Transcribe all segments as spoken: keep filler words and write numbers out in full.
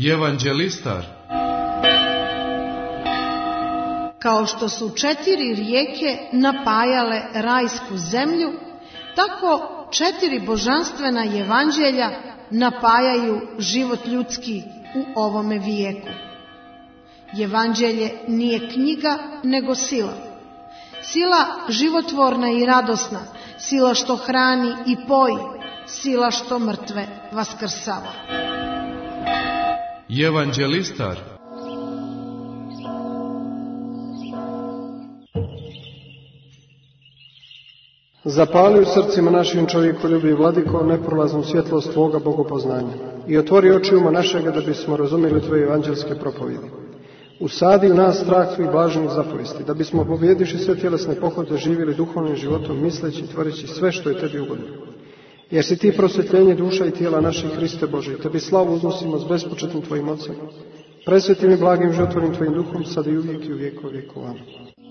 Evanđelistar. Kao što su četiri rijeke napajale rajsku zemlju, tako četiri božanstvena evanđelja napajaju život ljudski u ovome vijeku. Evanđelje nije knjiga, nego sila. Sila životvorna i radosna, sila što hrani i poji, sila što mrtve vaskrsava. Evanđelistar. Zapali u srcima našim čovjekoljubi, Vladiko, neprolaznu svjetlost Tvoga bogopoznanja i otvori oči uma našega da bismo razumjeli Tvoje evanđelske propovjedi. Usadi u nas strah Tvojih blaženih zapovesti, da bismo pobjediši sve tjelesne pohode živjeli duhovnim životom, misleći i tvoreći sve što je Tebi ugodno. Jer si Ti prosvjetljenje duša i tijela naših, Hriste Bože, Tebi slavu uznosimo s bespočetnim Tvojim ocem, presvetim i blagim životvornim Tvojim duhom, sad i uvijek i u vijeku vijekova. Amen.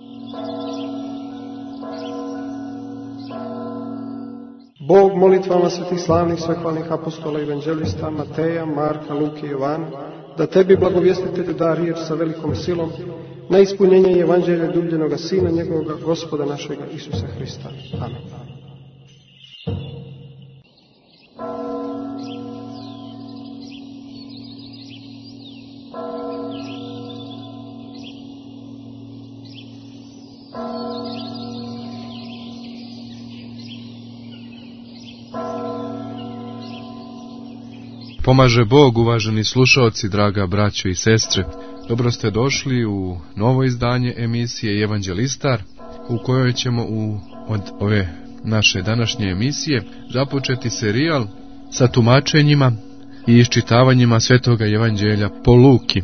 Bog molitvama svetih slavnih svehvalnih apostola i evanđelista Mateja, Marka, Luke i Jovana, da Tebi, blagovjestitelju, da riječ sa velikom silom na ispunjenje evanđelja ljubljenoga Sina njegovoga, Gospoda našega Isusa Hrista. Amen. Pomaže Bog, uvaženi slušaoci, draga braćo i sestre. Dobro ste došli u novo izdanje emisije Evanđelistar, u kojoj ćemo u, od ove naše današnje emisije započeti serijal sa tumačenjima i iščitavanjima Svetoga Evanđelja po Luki.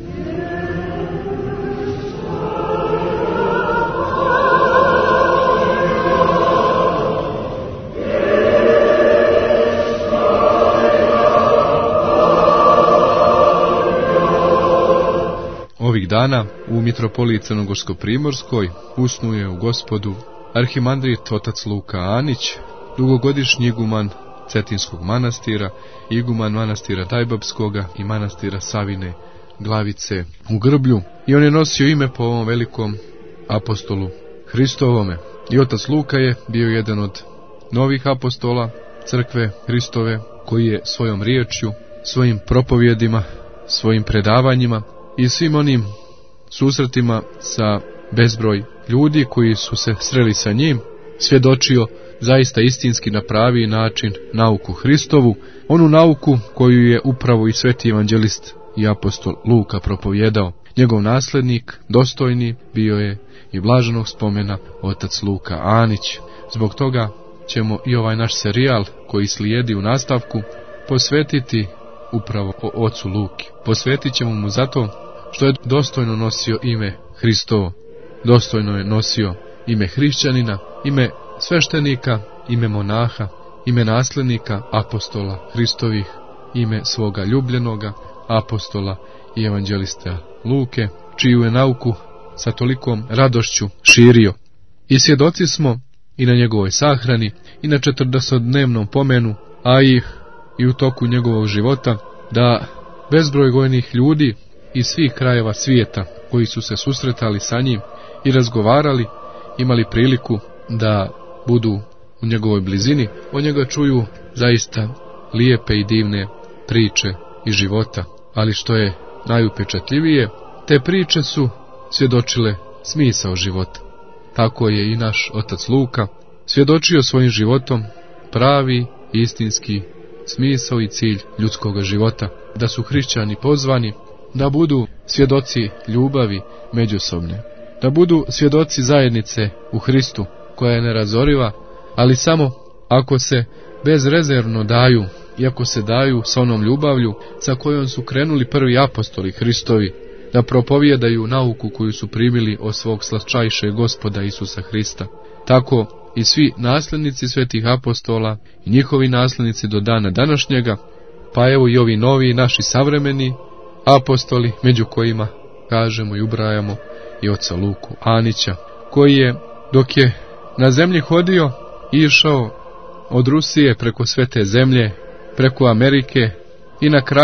Ovih dana u mitropoliji Crnogorsko-primorskoj usnuje u Gospodu arhimandrit otac Luka Anić, dugogodišnji iguman Cetinskog manastira, iguman manastira Tajbabskoga i manastira Savine Glavice u Grblju, i on je nosio ime po ovom velikom apostolu Hristovome. I otac Luka je bio jedan od novih apostola crkve Hristove, koji je svojom riječju, svojim propovjedima, svojim predavanjima i svim onim susretima sa bezbroj ljudi koji su se sreli sa njim, svjedočio zaista istinski na pravi način nauku Hristovu, onu nauku koju je upravo i sveti evanđelist i apostol Luka propovjedao. Njegov naslednik, dostojni, bio je i blaženog spomena otac Luka Anić. Zbog toga ćemo i ovaj naš serijal koji slijedi u nastavku posvetiti upravo o ocu Luki. Posvetit ćemo mu zato što je dostojno nosio ime Hristovo, dostojno je nosio ime hrišćanina, ime sveštenika, ime monaha, ime naslednika apostola Hristovih, ime svoga ljubljenoga apostola i evanđelista Luke, čiju je nauku sa tolikom radošću širio. I svjedoci smo i na njegovoj sahrani, i na četrdesetdnevnom pomenu, a i, i u toku njegovog života, da bezbroj vojnih ljudi iz svih krajeva svijeta koji su se susretali sa njim i razgovarali, imali priliku da budu u njegovoj blizini, o njega čuju zaista lijepe i divne priče i života. Ali što je najupečatljivije, te priče su svjedočile smisao života. Tako je i naš otac Luka svjedočio svojim životom pravi, istinski smisao i cilj ljudskog života, da su hrišćani pozvani da budu svjedoci ljubavi međusobne, da budu svjedoci zajednice u Hristu, koja je nerazoriva, ali samo ako se bezrezervno daju, i ako se daju sa onom ljubavlju sa kojom su krenuli prvi apostoli Hristovi, da propovijedaju nauku koju su primili od svog slatčajšeg Gospoda Isusa Hrista. Tako i svi nasljednici svetih apostola i njihovi nasljednici do dana današnjega, pa evo i ovi novi naši savremeni apostoli, među kojima kažemo i ubrajamo i oca Luku Anića, koji je, dok je na zemlji hodio, išao od Rusije preko sve te zemlje, preko Amerike i na kraju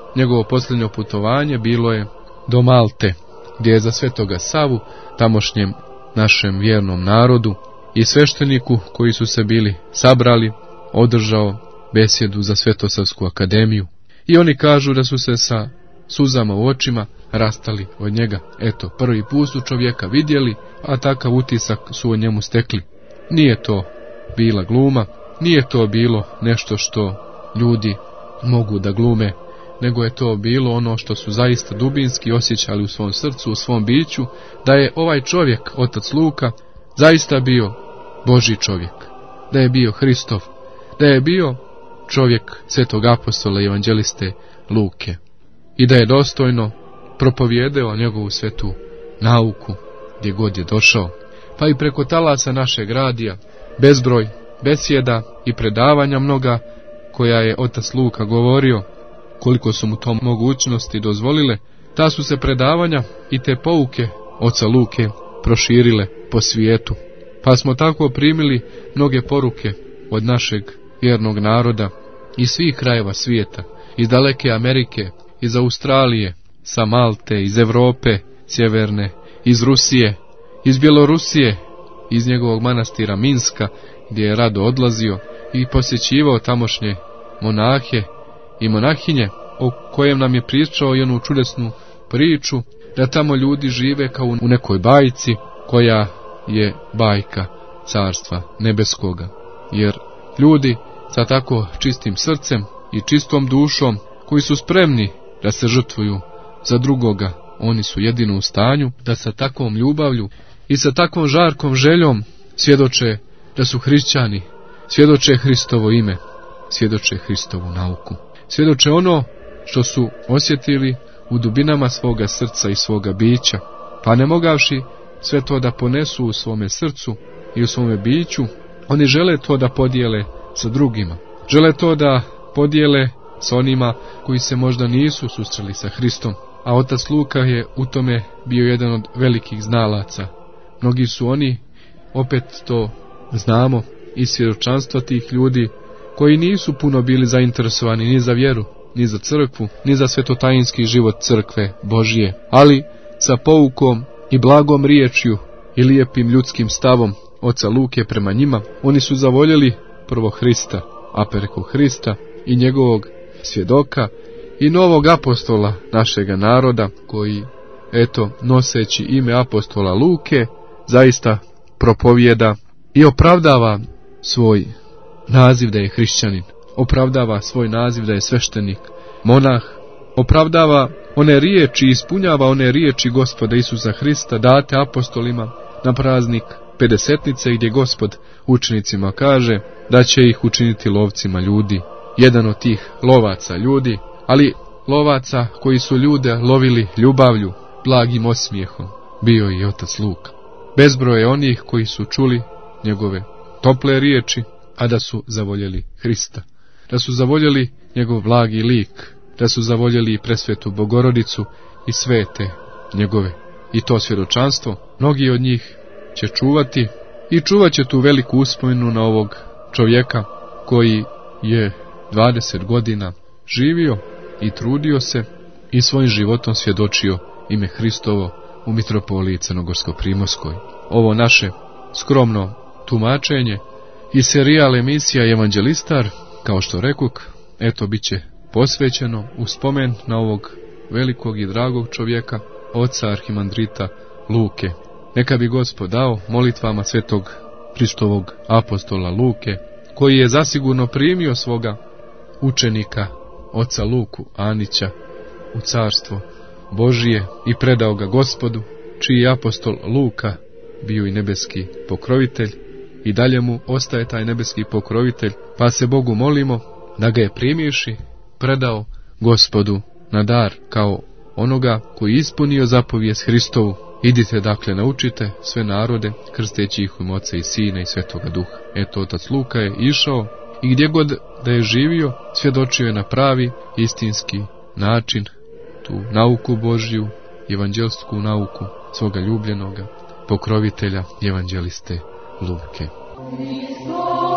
njegovo posljednje putovanje bilo je do Malte, gdje je za Svetoga Savu, tamošnjem našem vjernom narodu i svešteniku koji su se bili sabrali, održao besjedu za Svetosavsku akademiju. I oni kažu da su se sa suzama u očima rastali od njega. Eto, prvi put su čovjeka vidjeli, a takav utisak su o njemu stekli. Nije to bila gluma, nije to bilo nešto što ljudi mogu da glume, nego je to bilo ono što su zaista dubinski osjećali u svom srcu, u svom biću, da je ovaj čovjek, otac Luka, zaista bio Božji čovjek, da je bio Hristov, da je bio čovjek svetog apostola i evanđeliste Luke i da je dostojno propovijedao njegovu svetu nauku gdje god je došao. Pa i preko talaca našeg radija, bezbroj besjeda i predavanja mnoga koja je otac Luka govorio, koliko su mu to mogućnosti dozvolile, ta su se predavanja i te pouke oca Luke proširile po svijetu. Pa smo tako primili mnoge poruke od našeg vjernog naroda iz svih krajeva svijeta, iz daleke Amerike, iz Australije, sa Malte, iz Europe sjeverne, iz Rusije, iz Bjelorusije, iz njegovog manastira Minska, gdje je rado odlazio i posjećivao tamošnje monahe i monahinje, o kojem nam je pričao i onu čudesnu priču da tamo ljudi žive kao u nekoj bajci koja je bajka carstva nebeskoga. Jer ljudi sa tako čistim srcem i čistom dušom, koji su spremni da se žrtvuju za drugoga, oni su jedino u stanju da sa takvom ljubavlju i sa takvom žarkom željom svjedoče da su hrišćani, svjedoče Hristovo ime, svjedoče Hristovu nauku, svjedoče ono što su osjetili u dubinama svoga srca i svoga bića, pa ne mogavši sve to da ponesu u svome srcu i u svome biću, oni žele to da podijele sa drugima, žele to da podijele sa onima koji se možda nisu susreli sa Hristom, a otac Luka je u tome bio jedan od velikih znalaca. Mnogi su oni, opet to znamo, iz svjedočanstva tih ljudi, koji nisu puno bili zainteresovani ni za vjeru, ni za crkvu, ni za svetotajinski život crkve Božije, ali sa poukom i blagom riječju i lijepim ljudskim stavom oca Luke prema njima, oni su zavoljeli prvo Hrista, a preko Hrista i njegovog svjedoka i novog apostola našega naroda, koji, eto, noseći ime apostola Luke, zaista propovijeda i opravdava svoj naziv da je hrišćanin, opravdava svoj naziv da je sveštenik, monah, opravdava one riječi, ispunjava one riječi Gospoda Isusa Hrista date apostolima na praznik Pedesetnice, gdje Gospod učenicima kaže da će ih učiniti lovcima ljudi. Jedan od tih lovaca ljudi, ali lovaca koji su ljude lovili ljubavlju, blagim osmijehom, bio i otac Luka. Bezbroj je onih koji su čuli njegove tople riječi, a da su zavoljeli Hrista, da su zavoljeli njegov blagi lik, da su zavoljeli i presvetu Bogorodicu i svete njegove. I to svjedočanstvo mnogi od njih će čuvati i čuvat će tu veliku uspomenu na ovog čovjeka koji je dvadeset godina živio i trudio se i svojim životom svjedočio ime Hristovo u mitropoliji Crnogorsko-Primorskoj. Ovo naše skromno tumačenje i serijal emisija Evanđelistar, kao što rekuk, eto bit će posvećeno u spomen na ovog velikog i dragog čovjeka, oca arhimandrita Luke. Neka bi Gospod dao molitvama svetog Hristovog apostola Luke, koji je zasigurno primio svoga učenika, oca Luku Anića, u carstvo Božije i predao ga Gospodu, čiji je apostol Luka bio i nebeski pokrovitelj, i dalje mu ostaje taj nebeski pokrovitelj, pa se Bogu molimo da ga je primivši predao Gospodu na dar kao onoga koji ispunio zapovijest Hristovu. Idite dakle, naučite sve narode, krsteći ih u ime Oca i Sina i Svetoga Duha. Eto, otac Luka je išao i gdje god da je živio, svjedočio je na pravi, istinski način tu nauku Božju, evanđelsku nauku svoga ljubljenoga pokrovitelja, evanđeliste Luke.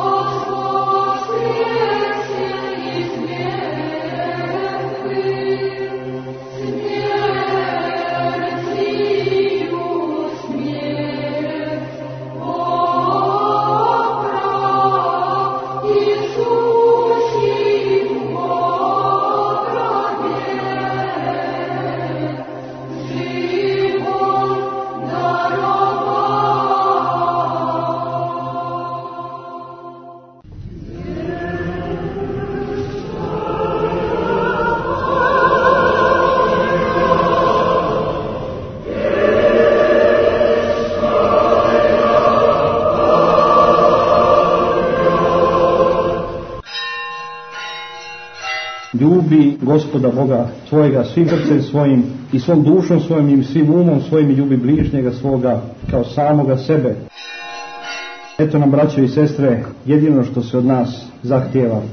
Hristos, ljubi Gospoda Boga tvojega svim srcem svojim i svom dušom svojim i svim umom svojim i ljubi bližnjega svoga kao samoga sebe. Eto nam, braćo i sestre, jedino što se od nas zahtijeva.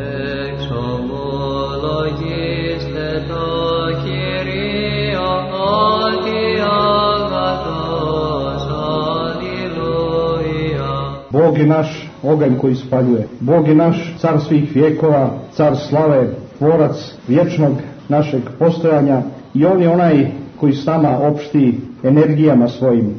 Bog je naš oganj koji spaljuje. Bog je naš car svih vjekova, car slave, tvorac vječnog našeg postojanja i on je onaj koji s nama opšti energijama svojim.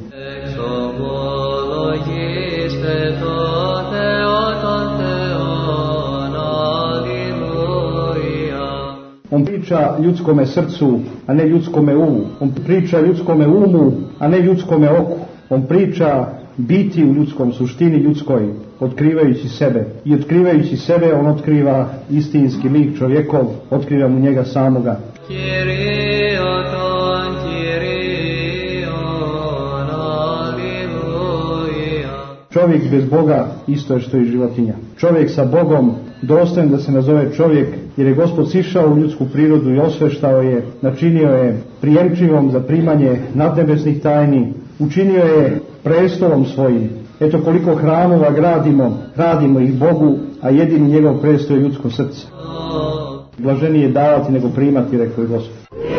On priča ljudskome srcu, a ne ljudskome umu. On priča ljudskome umu, a ne ljudskome oku. On priča biti u ljudskom, suštini ljudskoj, otkrivajući sebe. I otkrivajući sebe, on otkriva istinski lik čovjekov, otkriva mu njega samoga. Čovjek bez Boga isto je što i životinja. Čovjek sa Bogom dostojan da se nazove čovjek, jer je Gospod sišao u ljudsku prirodu i osveštao je, načinio je prijemčivom za primanje nadnebesnih tajni, učinio je prestolom svojim. Eto koliko hramova gradimo, gradimo ih Bogu, a jedini njegov prestol je ljudsko srce. Blaženije je davati nego primati, rekao je Gospod.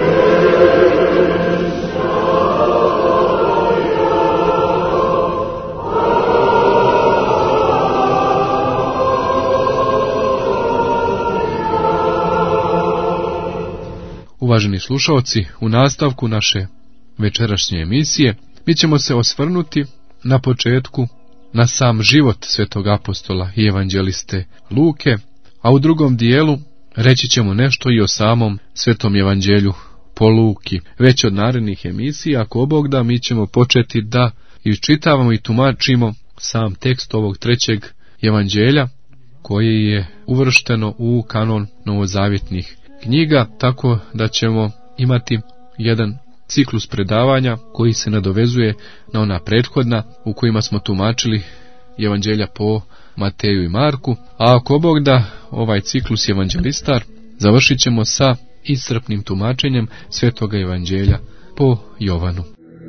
Uvaženi slušaoci, u nastavku naše večerašnje emisije mi ćemo se osvrnuti na početku na sam život svetog apostola i evanđeliste Luke, a u drugom dijelu reći ćemo nešto i o samom svetom evanđelju po Luki. Već od narednih emisija, ako Bog da, mi ćemo početi da iščitavamo i tumačimo sam tekst ovog trećeg evanđelja koje je uvršteno u kanon novozavjetnih knjiga, tako da ćemo imati jedan ciklus predavanja koji se nadovezuje na ona prethodna u kojima smo tumačili evanđelja po Mateju i Marku, a ako Bog da, ovaj ciklus evanđelistar završit ćemo sa iscrpnim tumačenjem svetoga evanđelja po Jovanu.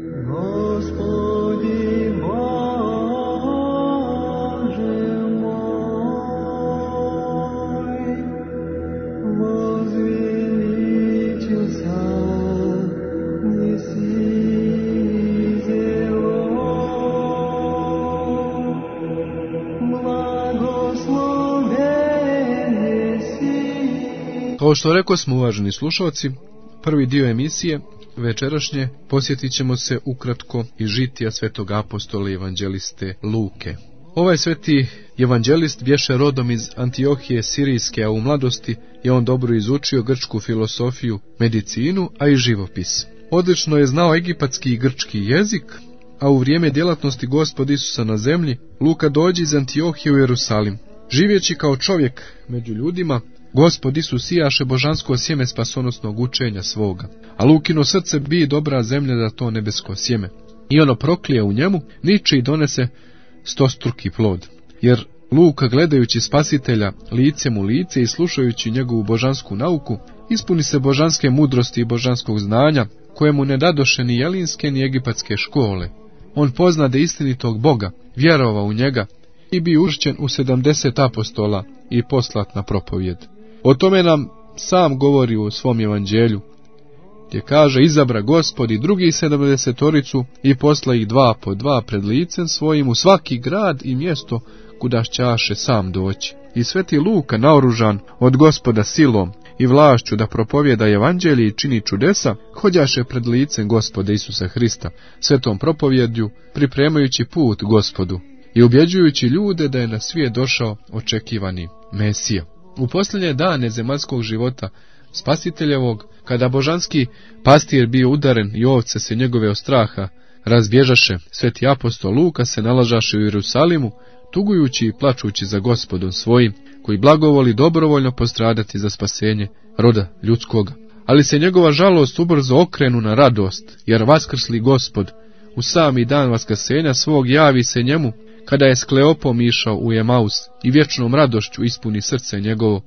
Kao što rekao smo, uvaženi slušalci, prvi dio emisije večerašnje posjetit ćemo se ukratko i žitija svetog apostola i evanđeliste Luke. Ovaj sveti evanđelist bješe rodom iz Antiohije Sirijske, a u mladosti je on dobro izučio grčku filosofiju, medicinu, a i živopis. Odlično je znao egipatski i grčki jezik, a u vrijeme djelatnosti Gospoda Isusa na zemlji, Luka dođe iz Antiohije u Jerusalim. Živjeći kao čovjek među ljudima, Gospod Isus sijaše božansko sjeme spasonosnog učenja svoga, a Lukino srce bi dobra zemlja za to nebesko sjeme. I ono proklije u njemu, niče i donese stostruki plod. Jer Luka, gledajući Spasitelja licem u lice i slušajući njegovu božansku nauku, ispuni se božanske mudrosti i božanskog znanja, kojemu ne dadoše ni jelinske ni egipatske škole. On poznade istinitog Boga, vjerovao u njega i bi ušćen u sedamdeset apostola i poslat na propovjed. O tome nam sam govori u svom evanđelju, gdje kaže: izabra Gospod i drugi sedamdesetoricu i posla ih dva po dva pred licem svojim u svaki grad i mjesto kuda ćaše sam doći. I sveti Luka, naoružan od Gospoda silom i vlašću da propovjeda evanđelje i čini čudesa, hodjaše pred licem Gospoda Isusa Hrista, svetom propovjedju, pripremajući put Gospodu i ubjeđujući ljude da je na svijet došao očekivani Mesija. U posljednje dane zemaljskog života Spasiteljevog, kada božanski pastir bio udaren i ovce se njegove od straha razbježaše, sveti apostol Luka se nalažaše u Jerusalimu, tugujući i plačući za Gospodom svojim, koji blagovoli dobrovoljno postradati za spasenje roda ljudskoga. Ali se njegova žalost ubrzo okrenu na radost, jer vaskrsli Gospod u sami dan vaskrsenja svog javi se njemu, kada je s Kleopom išao u Emaus i vječnom radošću ispuni srce njegovo,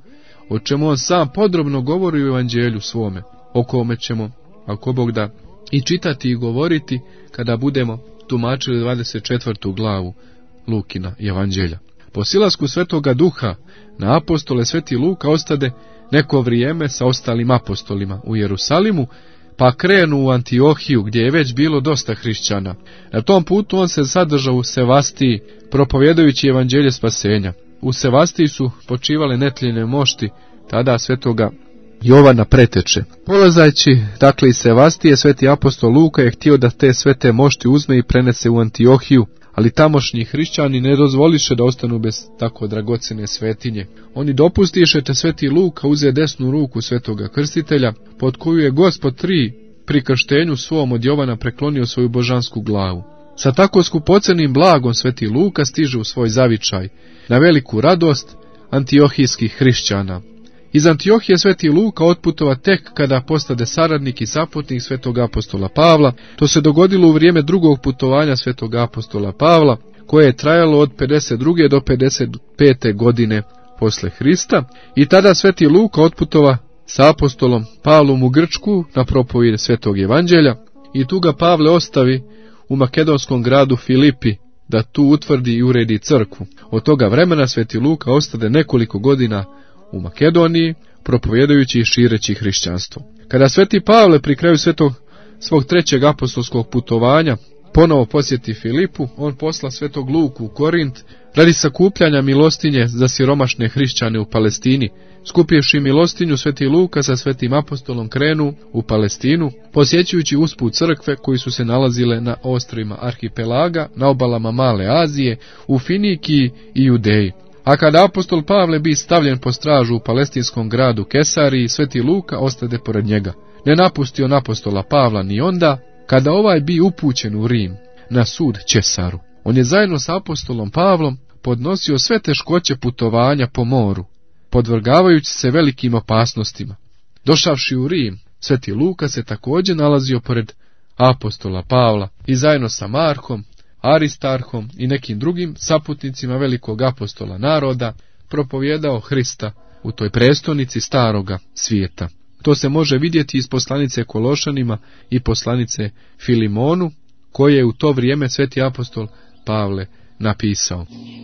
o čemu on sam podrobno govori u evanđelju svome, o kome ćemo, ako Bog da, i čitati i govoriti kada budemo tumačili dvadeset četvrtu glavu Lukina evanđelja. Po silasku Svetoga Duha na apostole Sveti Luka ostade neko vrijeme sa ostalim apostolima u Jerusalimu, pa krenu u Antiohiju, gdje je već bilo dosta hrišćana. Na tom putu on se zadržao u Sevastiji, propovjedajući evanđelje spasenja. U Sevastiji su počivale netljene mošti, tada Svetoga Jovana preteče. Polazajući, dakle, iz Sevastije, Sveti apostol Luka je htio da te svete mošti uzme i prenese u Antiohiju, ali tamošnji hrišćani ne dozvoliše da ostanu bez tako dragocjene svetinje. Oni dopustiše te Sveti Luka uze desnu ruku Svetoga Krstitelja, pod koju je Gospod tri pri krštenju svom od Jovana preklonio svoju božansku glavu. Sa tako skupocenim blagom Sveti Luka stiže u svoj zavičaj, na veliku radost antiohijskih hrišćana. Iz Antiohije Sveti Luka otputova tek kada postade saradnik i saputnik Svetog apostola Pavla. To se dogodilo u vrijeme drugog putovanja Svetog apostola Pavla, koje je trajalo od pedeset druge do pedeset pete godine posle Hrista, i tada Sveti Luka otputova sa apostolom Pavlom u Grčku na propovijed Svetog evanđelja, i tu ga Pavle ostavi u makedonskom gradu Filipi, da tu utvrdi i uredi crkvu. Od toga vremena Sveti Luka ostade nekoliko godina u Makedoniji, propovjedajući i šireći hrišćanstvo. Kada Sveti Pavle pri kraju svetog svog trećeg apostolskog putovanja ponovo posjeti Filipu, on posla Svetog Luku u Korint radi sakupljanja milostinje za siromašne hrišćane u Palestini. Skupivši milostinju, Sveti Luka sa Svetim apostolom krenu u Palestinu, posjećujući usput crkve koji su se nalazile na ostrvima arhipelaga, na obalama Male Azije, u Finikiji i Judeji. A kada apostol Pavle bi stavljen po stražu u palestinskom gradu Kesariji, Sveti Luka ostade pored njega. Ne napustio on apostola Pavla ni onda, kada ovaj bi upućen u Rim, na sud Česaru. On je zajedno s apostolom Pavlom podnosio sve teškoće putovanja po moru, podvrgavajući se velikim opasnostima. Došavši u Rim, Sveti Luka se također nalazio pored apostola Pavla i zajedno sa Markom, Aristarhom i nekim drugim saputnicima velikog apostola naroda propovjedao Hrista u toj prestonici staroga svijeta. To se može vidjeti iz poslanice Kološanima i poslanice Filimonu, koje je u to vrijeme Sveti apostol Pavle napisao.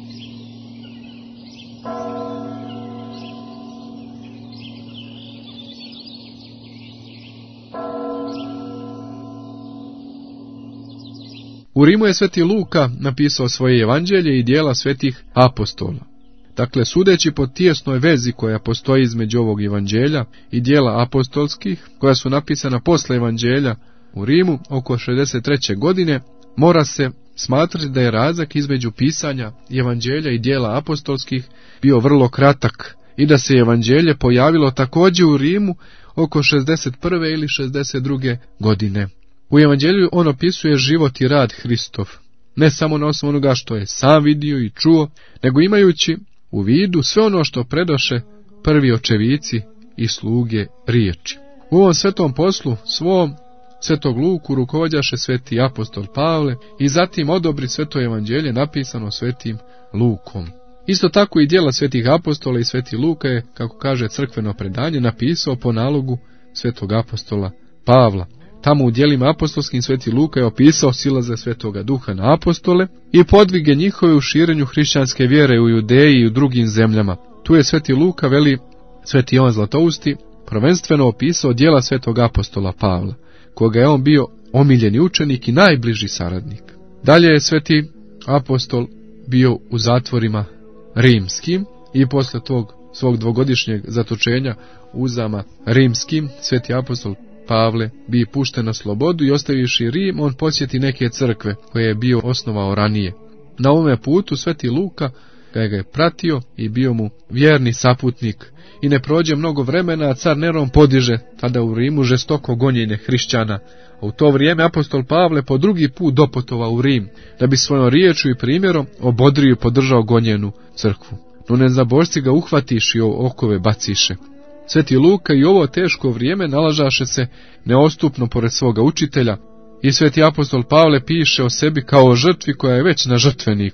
U Rimu je Sveti Luka napisao svoje evanđelje i dijela svetih apostola. Dakle, sudeći po tijesnoj vezi koja postoji između ovog evanđelja i dijela apostolskih, koja su napisana posle evanđelja u Rimu oko šezdeset treće godine, mora se smatrati da je razak između pisanja evanđelja i dijela apostolskih bio vrlo kratak i da se evanđelje pojavilo također u Rimu oko šezdeset prve ili šezdeset druge godine. U evanđelju on opisuje život i rad Hristov, ne samo na osnovu onoga što je sam vidio i čuo, nego imajući u vidu sve ono što predoše prvi očevici i sluge riječi. U ovom svetom poslu svom Svetog Luku rukovodjaše Sveti apostol Pavle i zatim odobri sveto evanđelje napisano Svetim Lukom. Isto tako i djela svetih apostola i Sveti Luka je, kako kaže crkveno predanje, napisao po nalogu Svetog apostola Pavla. Tamo u djelima apostolskim Sveti Luka je opisao silaze Svetoga Duha na apostole i podvige njihove u širenju hrišćanske vjere u Judeji i u drugim zemljama. Tu je Sveti Luka, veli Sveti Jovan Zlatousti, prvenstveno opisao djela Svetog apostola Pavla, koga je on bio omiljeni učenik i najbliži saradnik. Dalje je Sveti apostol bio u zatvorima rimskim i posle tog svog dvogodišnjeg zatočenja uzama rimskim, Sveti apostol Pavle bi pušten na slobodu i ostavivši Rim, on posjeti neke crkve koje je bio osnovao ranije. Na ovome putu Sveti Luka ga je pratio i bio mu vjerni saputnik. I ne prođe mnogo vremena, a car Neron podiže tada u Rimu žestoko gonjenje hrišćana. A u to vrijeme apostol Pavle po drugi put doputovao u Rim, da bi svojom riječju i primjerom obodrio i podržao gonjenu crkvu. No nezabožci ga uhvatiš i okove baciše. Sveti Luka i ovo teško vrijeme nalažaše se neostupno pored svoga učitelja i Sveti apostol Pavle piše o sebi kao o žrtvi koja je već na žrtveniku.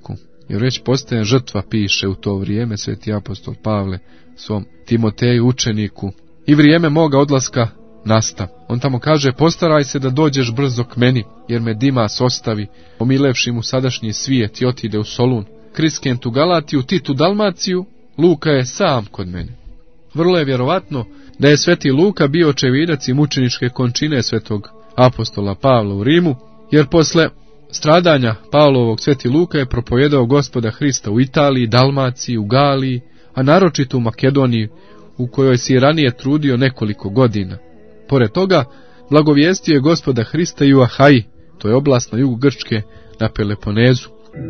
jer već postaje žrtva, piše u to vrijeme sveti apostol Pavle svom Timoteju učeniku. I vrijeme moga odlaska nasta. On tamo kaže, postaraj se da dođeš brzo k meni, jer me Dimas ostavi, omilevši mu sadašnji svijet i otide u Solun. Kriskentu Galatiju, Titu Dalmaciju, Luka je sam kod mene. Vrlo je vjerovatno da je sveti Luka bio očevidac i mučeničke končine svetog apostola Pavla u Rimu, jer posle stradanja Pavlovog sveti Luka je propovedao Gospoda Hrista u Italiji, Dalmaciji, u Galiji, a naročito u Makedoniji, u kojoj si je ranije trudio nekoliko godina. Pored toga, blagovijestio je Gospoda Hrista i u Ahaji, to je oblast na jugu Grčke, na Peloponezu.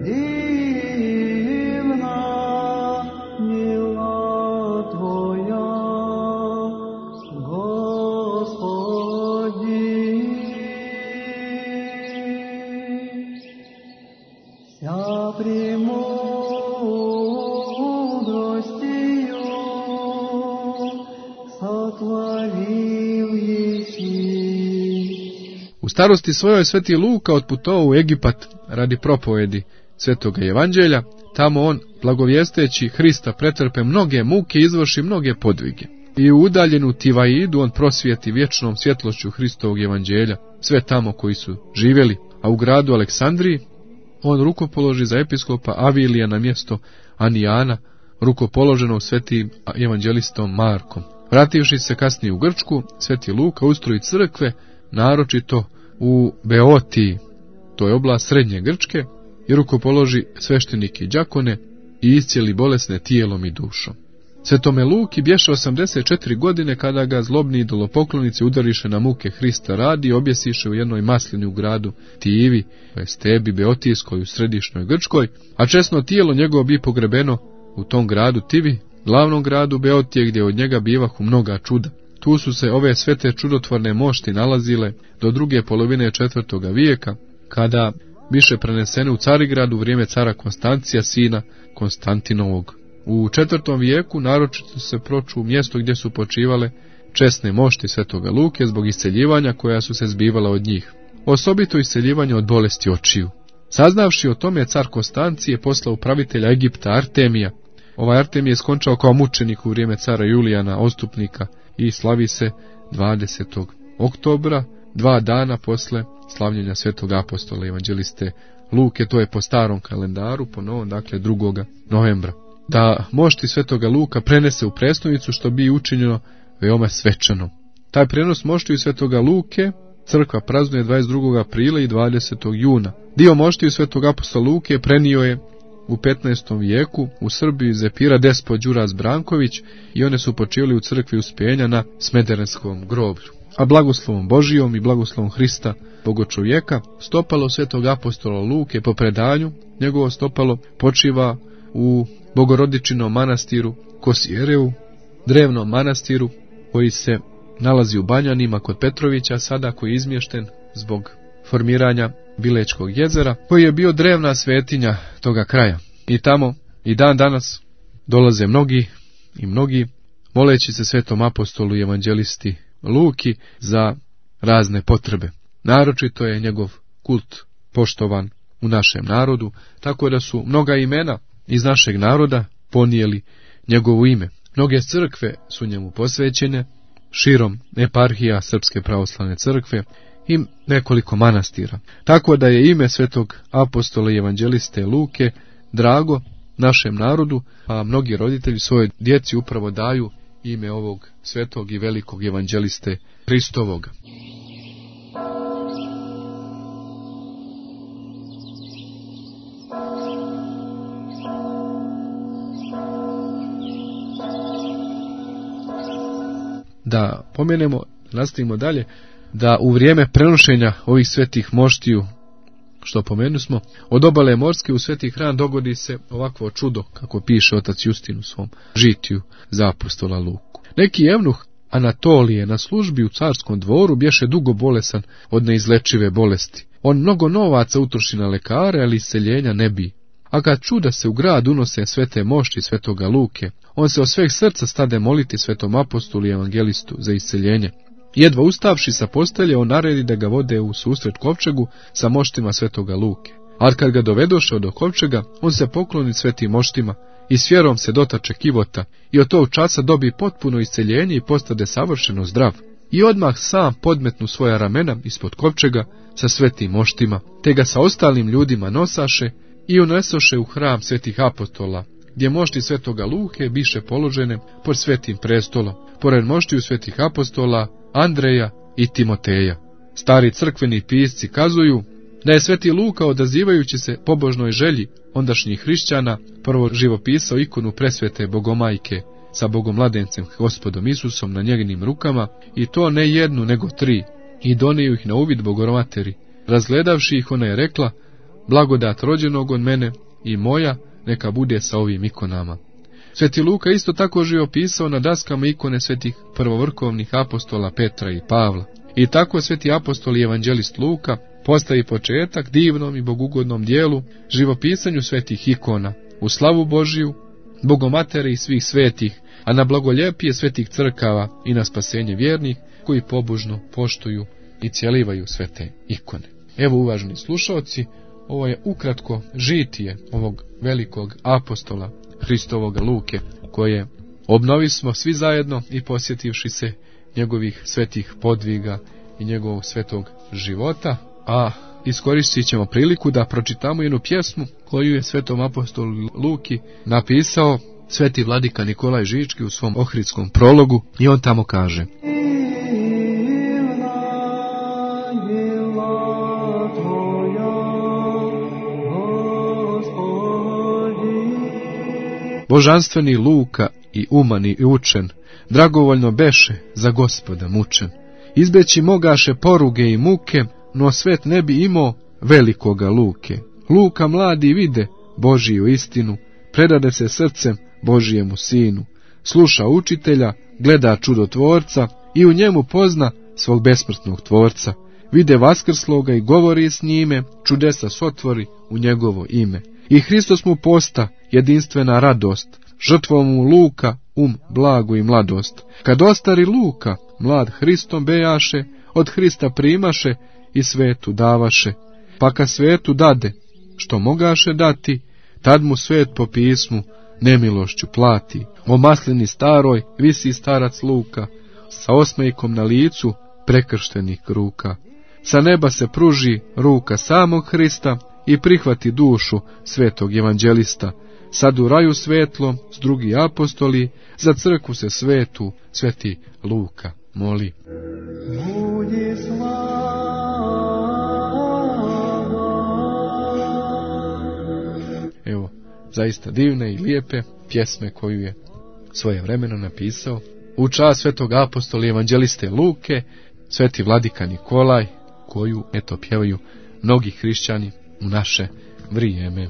U starosti svojoj sveti Luka otputovao u Egipat radi propovedi svetoga evanđelja. Tamo on, blagovijesteći Hrista, pretrpe mnoge muke i izvrši mnoge podvige. I u udaljenu Tivaidu on prosvijeti vječnom svjetlošću Hristovog evanđelja sve tamo koji su živjeli, a u gradu Aleksandriji on rukopoloži za episkopa Avilija na mjesto Anijana, rukopoloženo svetim evanđelistom Markom. Vrativši se kasnije u Grčku, sveti Luka ustroji crkve, naročito u Beotiji, to je oblast srednje Grčke, i rukopoloži sveštenike i đakone i iscijeli bolesne tijelom i dušom. Svetome Luki bješe osamdeset četiri godine kada ga zlobni idolopoklonici udariše na muke Hrista radi i objesiše u jednoj maslini u gradu Tivi, Stebi Beotijskoj u središnjoj Grčkoj, a česno tijelo njegovo bi pogrebeno u tom gradu Tivi, glavnom gradu Beotije, gdje od njega bivahu mnoga čuda. Tu su se ove svete čudotvorne mošti nalazile do druge polovine četvrtoga vijeka, kada biše prenesene u Carigradu u vrijeme cara Konstancija, sina Konstantinovog. U četvrtom vijeku naročito se proču u mjesto gdje su počivale česne mošti svetoga Luke zbog isceljivanja koja su se zbivala od njih. Osobito isceljivanje od bolesti očiju. Saznavši o tome, car Konstancije poslao upravitelja Egipta Artemija. Ovaj Artemij je skončao kao mučenik u vrijeme cara Julijana Ostupnika i slavi se dvadesetog oktobra, dva dana posle slavljenja svetog apostola evanđeliste Luke, to je po starom kalendaru, po novom, dakle drugoga novembra. Da mošti svetoga Luka prenese u prestolnicu, što bi učinjeno veoma svečano. Taj prenos moštiju svetoga Luke crkva praznuje dvadeset drugog aprila i dvadesetog juna. Dio moštiju svetog apostola Luke prenio je u petnaestom vijeku u Srbiji iz Epira despot Đuras Branković i one su počivali u crkvi Uspenja na Smederenskom groblju. A blagoslovom Božijom i blagoslovom Hrista, bogočovjeka, stopalo svetog apostola Luke po predanju, njegovo stopalo počiva u Bogorodičinom manastiru Kosjereu, drevnom manastiru koji se nalazi u Banjanima kod Petrovića, sada koji je izmješten zbog formiranja Bilečkog jezera, koji je bio drevna svetinja toga kraja. I tamo i dan danas dolaze mnogi i mnogi, moleći se svetom apostolu i evanđelisti Luki za razne potrebe. Naročito je njegov kult poštovan u našem narodu, tako da su mnoga imena iz našeg naroda ponijeli njegovo ime. Mnoge crkve su njemu posvećene, širom eparhija Srpske pravoslavne crkve i nekoliko manastira. Tako da je ime svetog apostola i evanđeliste Luke drago našem narodu, a mnogi roditelji svojoj djeci upravo daju ime ovog svetog i velikog evanđeliste Hristovoga. Da pomenemo, nastavimo dalje, da u vrijeme prenošenja ovih svetih moštiju, što pomenu smo, od obale morske u sveti hram dogodi se ovakvo čudo, kako piše otac Justin u svom žitiju za apostola Luku. Neki evnuh Anatolije na službi u carskom dvoru bješe dugo bolesan od neizlečive bolesti. On mnogo novaca utroši na lekare, ali isceljenja ne bi. A kad čuda se u grad unose svete mošti svetoga Luke, on se od sveg srca stade moliti svetom apostolu i evangelistu za isceljenje. Jedva ustavši sa postelje, on naredi da ga vode u susret kovčegu sa moštima svetoga Luke. A kad ga dovedoše od kovčega, on se pokloni svetim moštima i s vjerom se dotače kivota i od tog časa dobi potpuno isceljenje i postade savršeno zdrav. I odmah sam podmetnu svoja ramena ispod kovčega sa svetim moštima, te ga sa ostalim ljudima nosaše i unesoše u hram svetih apostola, gdje mošti svetoga Luke biše položene pod svetim prestolom, pored moštiju svetih apostola Andreja i Timoteja. Stari crkveni pisci kazuju da je sveti Luka, odazivajući se pobožnoj želji ondašnjih hrišćana, prvo živopisao ikonu presvete Bogomajke sa Bogomladencem Gospodom Isusom na njeginim rukama, i to ne jednu nego tri, i donio ih na uvid Bogomateri. Razgledavši ih, ona je rekla: blagodat rođenog od mene i moja neka bude sa ovim ikonama. Sveti Luka isto tako živopisao na daskama ikone svetih prvovrhovnih apostola Petra i Pavla. I tako sveti apostol i evanđelist Luka postavi početak divnom i bogugodnom dijelu, živopisanju svetih ikona, u slavu Božiju, Bogomatere i svih svetih, a na blagoljepije svetih crkava i na spasenje vjernih koji pobožno poštuju i cjelivaju svete ikone. Evo, uvaženi slušalci, ovo je ukratko žitije ovog velikog apostola Hristovog Luke, koje obnovi smo svi zajedno i posjetivši se njegovih svetih podviga i njegovog svetog života, a iskoristit ćemo priliku da pročitamo jednu pjesmu koju je svetom apostolu Luki napisao sveti vladika Nikolaj Žički u svom ohridskom prologu, i on tamo kaže: božanstveni Luka i umani i učen, dragovoljno beše za Gospoda mučen. Izbeći mogaše poruge i muke, no svet ne bi imao velikoga Luke. Luka mladi vide Božiju istinu, predade se srcem Božijemu sinu. Sluša učitelja, gleda čudotvorca i u njemu pozna svog besmrtnog tvorca. Vide vaskrsloga i govori s njime, čudesa sotvori u njegovo ime. I Hristos mu posta jedinstvena radost, žrtvom mu Luka um, blago i mladost. Kad ostari Luka, mlad Hristom bejaše, od Hrista primaše i svetu davaše. Pa ka svetu dade, što mogaše dati, tad mu svet po pismu nemilošću plati. O maslini staroj visi starac Luka, sa osmejkom na licu prekrštenih ruka. Sa neba se pruži ruka samog Hrista i prihvati dušu svetog evanđelista. Sad u raju svetlo s drugi apostoli, za crkvu se svetu sveti Luka moli. Budi slava. Evo, zaista divne i lijepe pjesme koju je svoje vremeno napisao u čast svetog apostola i evanđeliste Luke, sveti vladika Nikolaj, koju eto pjevaju mnogi hrišćani u naše vrijeme.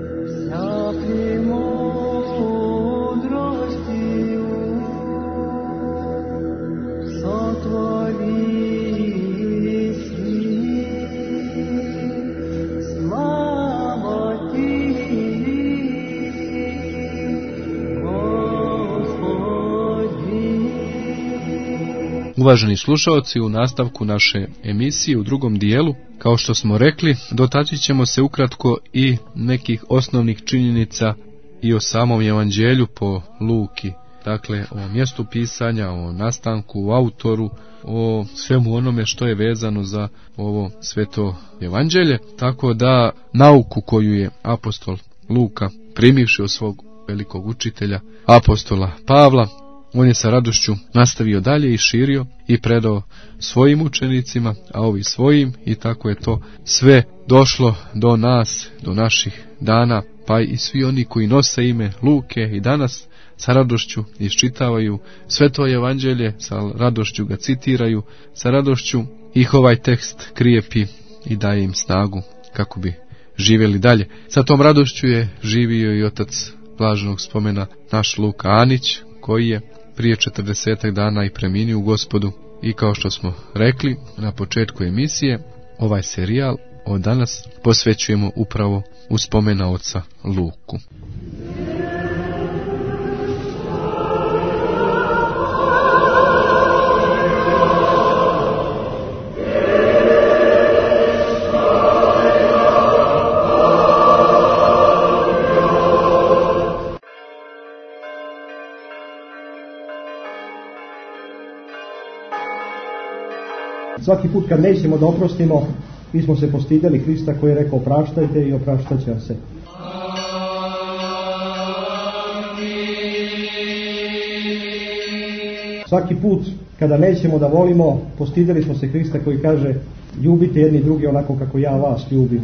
Uvaženi slušalci, u nastavku naše emisije u drugom dijelu, kao što smo rekli, dotaći ćemo se ukratko i nekih osnovnih činjenica i o samom evanđelju po Luki. Dakle, o mjestu pisanja, o nastanku, o autoru, o svemu onome što je vezano za ovo sveto evanđelje. Tako da nauku koju je apostol Luka primivši od svog velikog učitelja, apostola Pavla, on je sa radošću nastavio dalje i širio i predao svojim učenicima, a ovi svojim, i tako je to sve došlo do nas, do naših dana, pa i svi oni koji nose ime Luke i danas sa radošću iščitavaju sve to evanđelje, sa radošću ga citiraju, sa radošću ih ovaj tekst krijepi i daje im snagu kako bi živjeli dalje. Sa tom radošću je živio i otac blaženog spomena naš Luka Anić, koji je prije četrdesetak dana i preminio u Gospodu. I kao što smo rekli na početku emisije, ovaj serijal od danas posvećujemo upravo u spomena oca Luku. Svaki put kad nećemo da oprostimo, mi smo se postidjeli Hrista koji je rekao opraštajte i opraštat će se. Svaki put kada nećemo da volimo, postidjeli smo se Hrista koji kaže ljubite jedni drugi onako kako ja vas ljubim.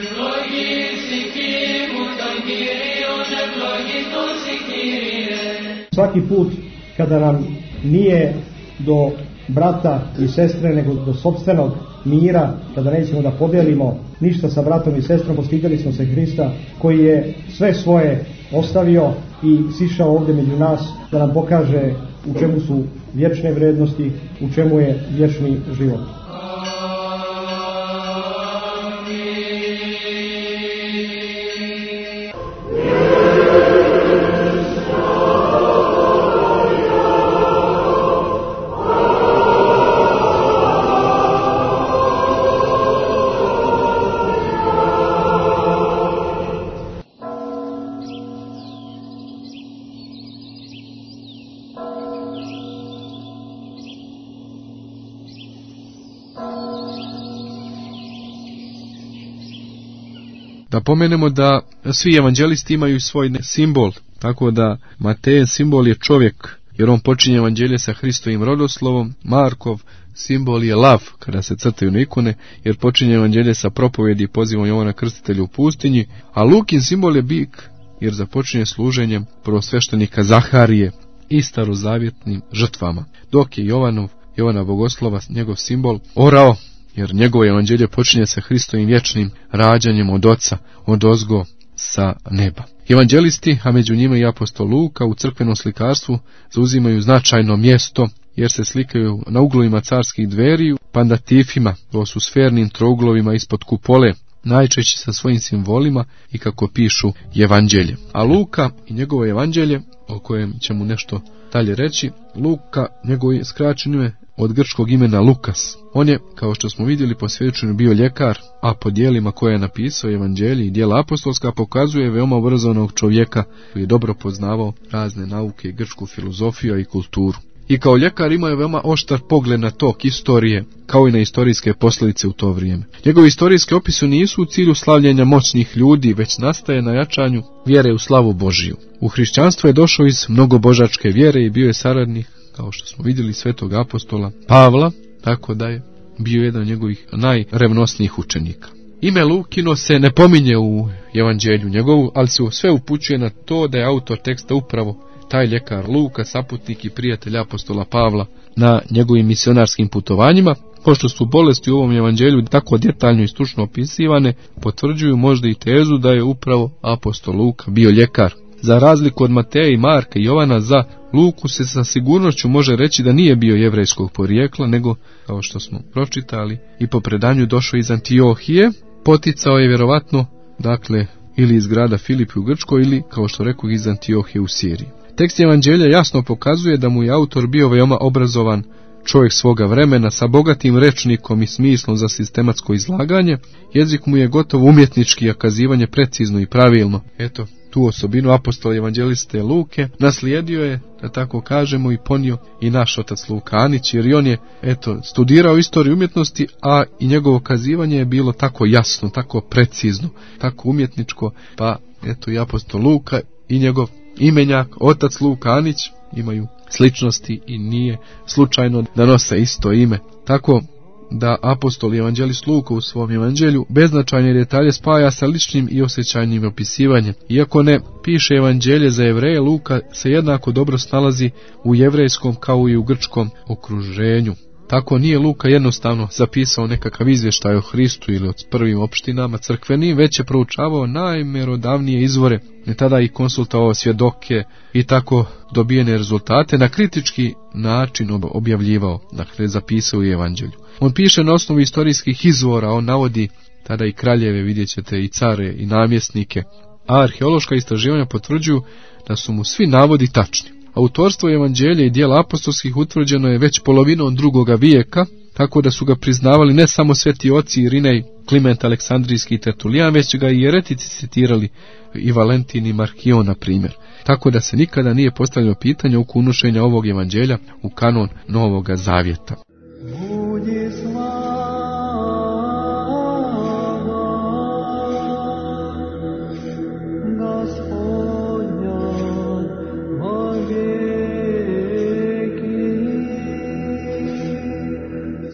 Svaki put kada nam nije do brata i sestre nego do sopstvenog mira, kada nećemo da podijelimo ništa sa bratom i sestrom, postidjeli smo se Hrista koji je sve svoje ostavio i sišao ovdje među nas da nam pokaže u čemu su vječne vrednosti, u čemu je vječni život. Da pomenemo da svi evanđelisti imaju svoj simbol, tako da Matejev simbol je čovjek, jer on počinje evanđelje sa Hristovim rodoslovom, Markov simbol je lav, kada se crtaju na ikone, jer počinje evanđelje sa propovjedi i pozivom Jovana Krstitelja u pustinji, a Lukin simbol je bik, jer započinje služenjem prvosveštenika Zaharije i starozavjetnim žrtvama, dok je Jovanov, Jovana Bogoslova, njegov simbol orao, jer njegovo evanđelje počinje sa Hristovim vječnim rađanjem od oca, od ozgo sa neba. Evanđelisti, a među njima i apostol Luka, u crkvenom slikarstvu zauzimaju značajno mjesto, jer se slikaju na uglovima carskih dveri, pandatifima, to su sfernim trouglovima ispod kupole, najčešće sa svojim simbolima i kako pišu evanđelje. A Luka i njegovo evanđelje, o kojem ćemo nešto dalje reći, Luka, njegovo skraćeno je od grčkog imena Lukas. On je, kao što smo vidjeli po svjedočenju, bio ljekar, a po dijelima koje je napisao evanđelji i dijela apostolska pokazuje veoma obrazovanog čovjeka koji je dobro poznavao razne nauke i grčku filozofiju i kulturu. I kao ljekar imao je veoma oštar pogled na tok istorije, kao i na istorijske posljedice u to vrijeme. Njegovi istorijski opisi nisu u cilju slavljenja moćnih ljudi, već nastaje na jačanju vjere u slavu Božiju. U hrišćanstvo je došao iz mnogobožačke vjere i bio je saradnik, kao što smo vidjeli, svetog apostola Pavla, tako da je bio jedan od njegovih najrevnosnijih učenika. Ime Lukino se ne pominje u evanđelju njegovu, ali se sve upućuje na to da je autor teksta upravo taj ljekar Luka, saputnik i prijatelj apostola Pavla na njegovim misionarskim putovanjima. Pošto su bolesti u ovom evanđelju tako detaljno i stručno opisivane, potvrđuju možda i tezu da je upravo apostol Luka bio ljekar. Za razliku od Mateja i Marka i Jovana, za Luku se sa sigurnošću može reći da nije bio jevrejskog porijekla, nego, kao što smo pročitali, i po predanju došao iz Antiohije, poticao je vjerovatno, dakle, ili iz grada Filipi u Grčkoj, ili, kao što rekao, iz Antiohije u Siriji. Tekst evanđelja jasno pokazuje da mu je autor bio veoma obrazovan čovjek svoga vremena, sa bogatim rečnikom i smislom za sistematsko izlaganje. Jezik mu je gotovo umjetnički, a kazivanje precizno i pravilno. Eto, tu osobinu apostola evanđeliste Luke naslijedio je, da tako kažemo, i ponio i naš otac Luka Anić, jer i on je, eto, studirao istoriju umjetnosti, a i njegovo kazivanje je bilo tako jasno, tako precizno, tako umjetničko, pa eto i apostol Luka i njegov imenjak, otac Luka Anić, imaju sličnosti i nije slučajno da nose isto ime. Tako da apostol i evanđelist Luka u svom evanđelju beznačajne detalje spaja sa ličnim i osjećajnim opisivanjem. Iako ne piše evanđelje za Jevreje, Luka se jednako dobro snalazi u jevrejskom kao i u grčkom okruženju. Tako nije Luka jednostavno zapisao nekakav izvještaj o Hristu ili o prvim opštinama crkvenim, već je proučavao najmerodavnije izvore, ne tada i konsultovao svjedoke i tako dobijene rezultate na kritički način objavljivao, dakle zapisao u evanđelju. On piše na osnovu istorijskih izvora, on navodi tada i kraljeve, vidjet ćete i care i namjesnike, a arheološka istraživanja potvrđuju da su mu svi navodi tačni. Autorstvo evanđelja i dijela apostolskih utvrđeno je već polovinom drugoga vijeka, tako da su ga priznavali ne samo sveti oci Irinej, Kliment Aleksandrijski i Tertulijan, već ga i jeretici citirali, i Valentin i Markion, na primjer. Tako da se nikada nije postavljeno pitanje oko unošenja ovog evanđelja u kanon Novoga Zavjeta. Budi slava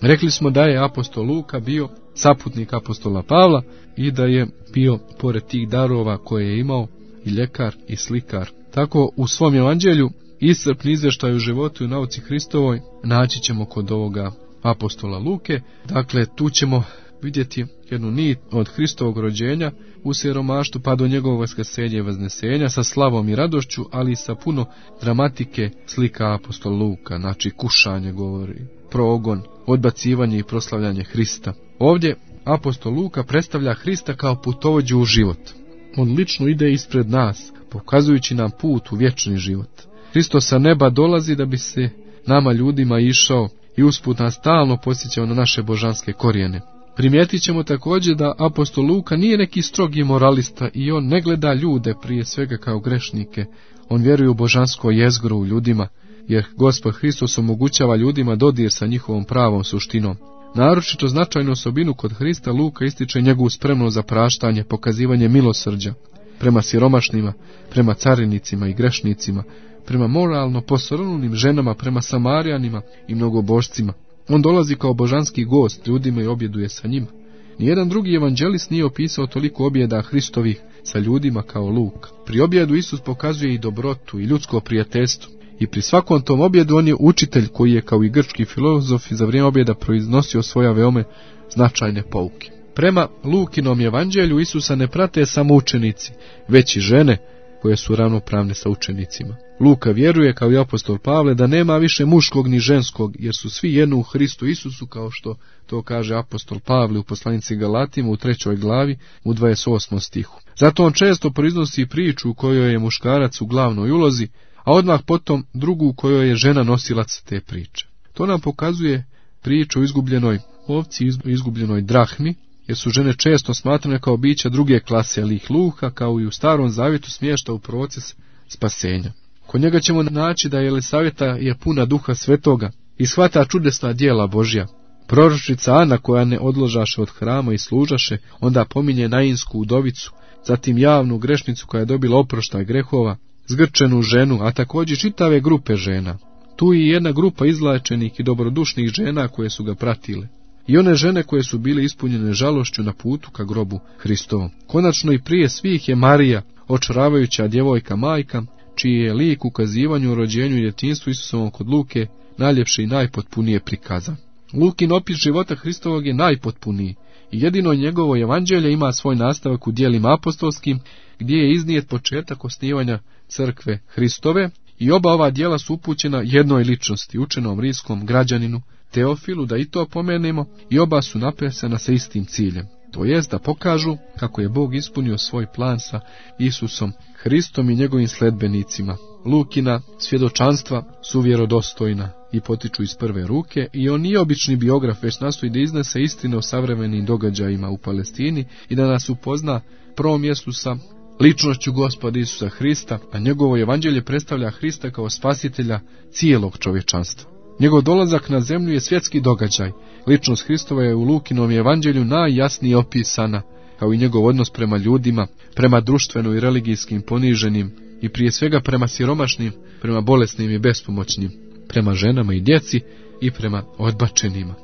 Rekli smo da je apostol Luka bio saputnik apostola Pavla i da je bio, pored tih darova koje je imao, i ljekar i slikar. Tako u svom evanđelju iscrpni izvještaj u životu i nauci Hristovoj naći ćemo kod ovoga apostola Luke. Dakle, tu ćemo vidjeti jednu nit od Hristovog rođenja u siromaštvu pa do njegovog vaskrsenja i vaznesenja sa slavom i radošću, ali i sa puno dramatike slika apostol Luka, znači kušanje govori, progon, odbacivanje i proslavljanje Hrista. Ovdje apostol Luka predstavlja Hrista kao putovođu u život. On lično ide ispred nas, pokazujući nam put u vječni život. Hristos sa neba dolazi da bi se nama ljudima išao i usput nas stalno podsjećao na naše božanske korijene. Primijetit ćemo također da apostol Luka nije neki strogi moralista i on ne gleda ljude prije svega kao grešnike. On vjeruje u božansko jezgro u ljudima, jer Gospod Hristos omogućava ljudima dodir sa njihovom pravom suštinom. Naročito značajnu osobinu kod Hrista Luka ističe njegovu spremnost za praštanje, pokazivanje milosrđa prema siromašnima, prema carinicima i grešnicima, prema moralno posrnulim ženama, prema Samarijanima i mnogobožcima. On dolazi kao božanski gost ljudima i objeduje sa njima. Nijedan drugi evanđelist nije opisao toliko objeda Hristovih sa ljudima kao Luka. Pri objedu Isus pokazuje i dobrotu i ljudsko prijateljstvo. I pri svakom tom objedu on je učitelj koji je kao i grčki filozof za vrijeme objeda proiznosio svoja veoma značajne pouke. Prema Lukinom evanđelju Isusa ne prate samo učenici, već i žene koje su ravnopravne sa učenicima. Luka vjeruje kao i apostol Pavle da nema više muškog ni ženskog, jer su svi jedno u Hristu Isusu, kao što to kaže apostol Pavle u poslanici Galatima u trećoj glavi u dvadeset osmom stihu. Zato on često proiznosi priču u kojoj je muškarac u glavnoj ulozi, a odmah potom drugu u kojoj je žena nosilac te priče. To nam pokazuje priču o izgubljenoj ovci, izgubljenoj drahmi, jer su žene često smatrane kao bića druge klase, ali ih Luka, kao i u Starom Zavjetu, smješta u proces spasenja. Kod njega ćemo naći da Jelisaveta je puna Duha Svetoga i shvata čudesna djela Božja. Proročica Ana, koja ne odložaše od hrama i služaše, onda pominje Nainsku udovicu, zatim javnu grešnicu koja je dobila oproštaj grehova, zgrčenu ženu, a također čitave grupe žena. Tu i jedna grupa izlačenih i dobrodušnih žena koje su ga pratile. I one žene koje su bile ispunjene žalošću na putu ka grobu Hristovom. Konačno i prije svih je Marija, očaravajuća djevojka majka, čiji je lik ukazivanju o rođenju i djetinjstvu Isusovom kod Luke najljepše i najpotpunije prikazan. Lukin opis života Hristovog je najpotpuniji i jedino njegovo evanđelje ima svoj nastavak u djelima apostolskim, gdje je iznijet početak osnivanja crkve Hristove, i oba ova djela su upućena jednoj ličnosti, učenom rimskom građaninu Teofilu, da i to pomenemo, i oba su napisana sa istim ciljem. To jest da pokažu kako je Bog ispunio svoj plan sa Isusom Hristom i njegovim sledbenicima. Lukina svjedočanstva su vjerodostojna i potiču iz prve ruke, i on nije obični biograf, već nastoji da iznese istine o savremenim događajima u Palestini i da nas upozna prvom mjestu sa ličnošću Gospoda Isusa Hrista, a njegovo evanđelje predstavlja Hrista kao spasitelja cijelog čovječanstva. Njegov dolazak na zemlju je svjetski događaj. Ličnost Hristova je u Lukinom evanđelju najjasnije opisana, kao i njegov odnos prema ljudima, prema društveno i religijskim poniženim i prije svega prema siromašnim, prema bolesnim i bespomoćnim, prema ženama i djeci i prema odbačenima.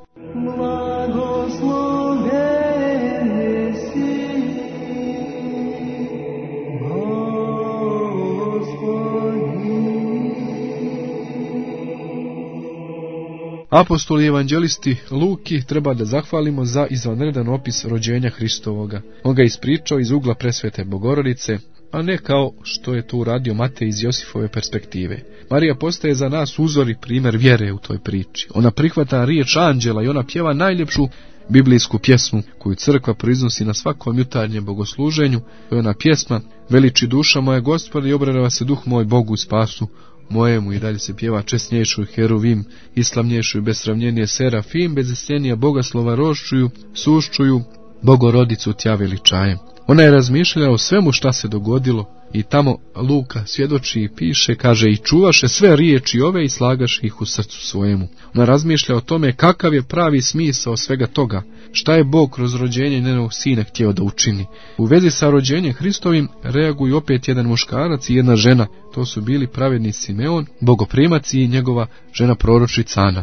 Apostoli i evanđelisti Luki treba da zahvalimo za izvanredan opis rođenja Hristovoga. On ga ispričao iz ugla presvete Bogorodice, a ne kao što je to uradio Matej iz Josifove perspektive. Marija postaje za nas uzor i primjer vjere u toj priči. Ona prihvata riječ anđela i ona pjeva najljepšu biblijsku pjesmu koju crkva proiznosi na svakom jutarnjem bogosluženju. To je ona pjesma: veliči duša moja Gospoda i obradova se duh moj Bogu i spasu mojemu. I dalje se pjeva: česnjejšu heruvim, islamnjejšu i besravnjenije serafim, bezesnjenija bogaslova roščuju, suščuju, Bogorodicu tja veličajem. Ona je razmišljala o svemu šta se dogodilo i tamo Luka svjedoči i piše, kaže: i čuvaše sve riječi ove i slagaše ih u srcu svojemu. Ona razmišlja o tome kakav je pravi smisao svega toga, šta je Bog kroz rođenje njenog sina htio da učini. U vezi sa rođenjem Hristovim reaguju opet jedan muškarac i jedna žena. To su bili pravedni Simeon, bogoprimac, i njegova žena proročica Ana.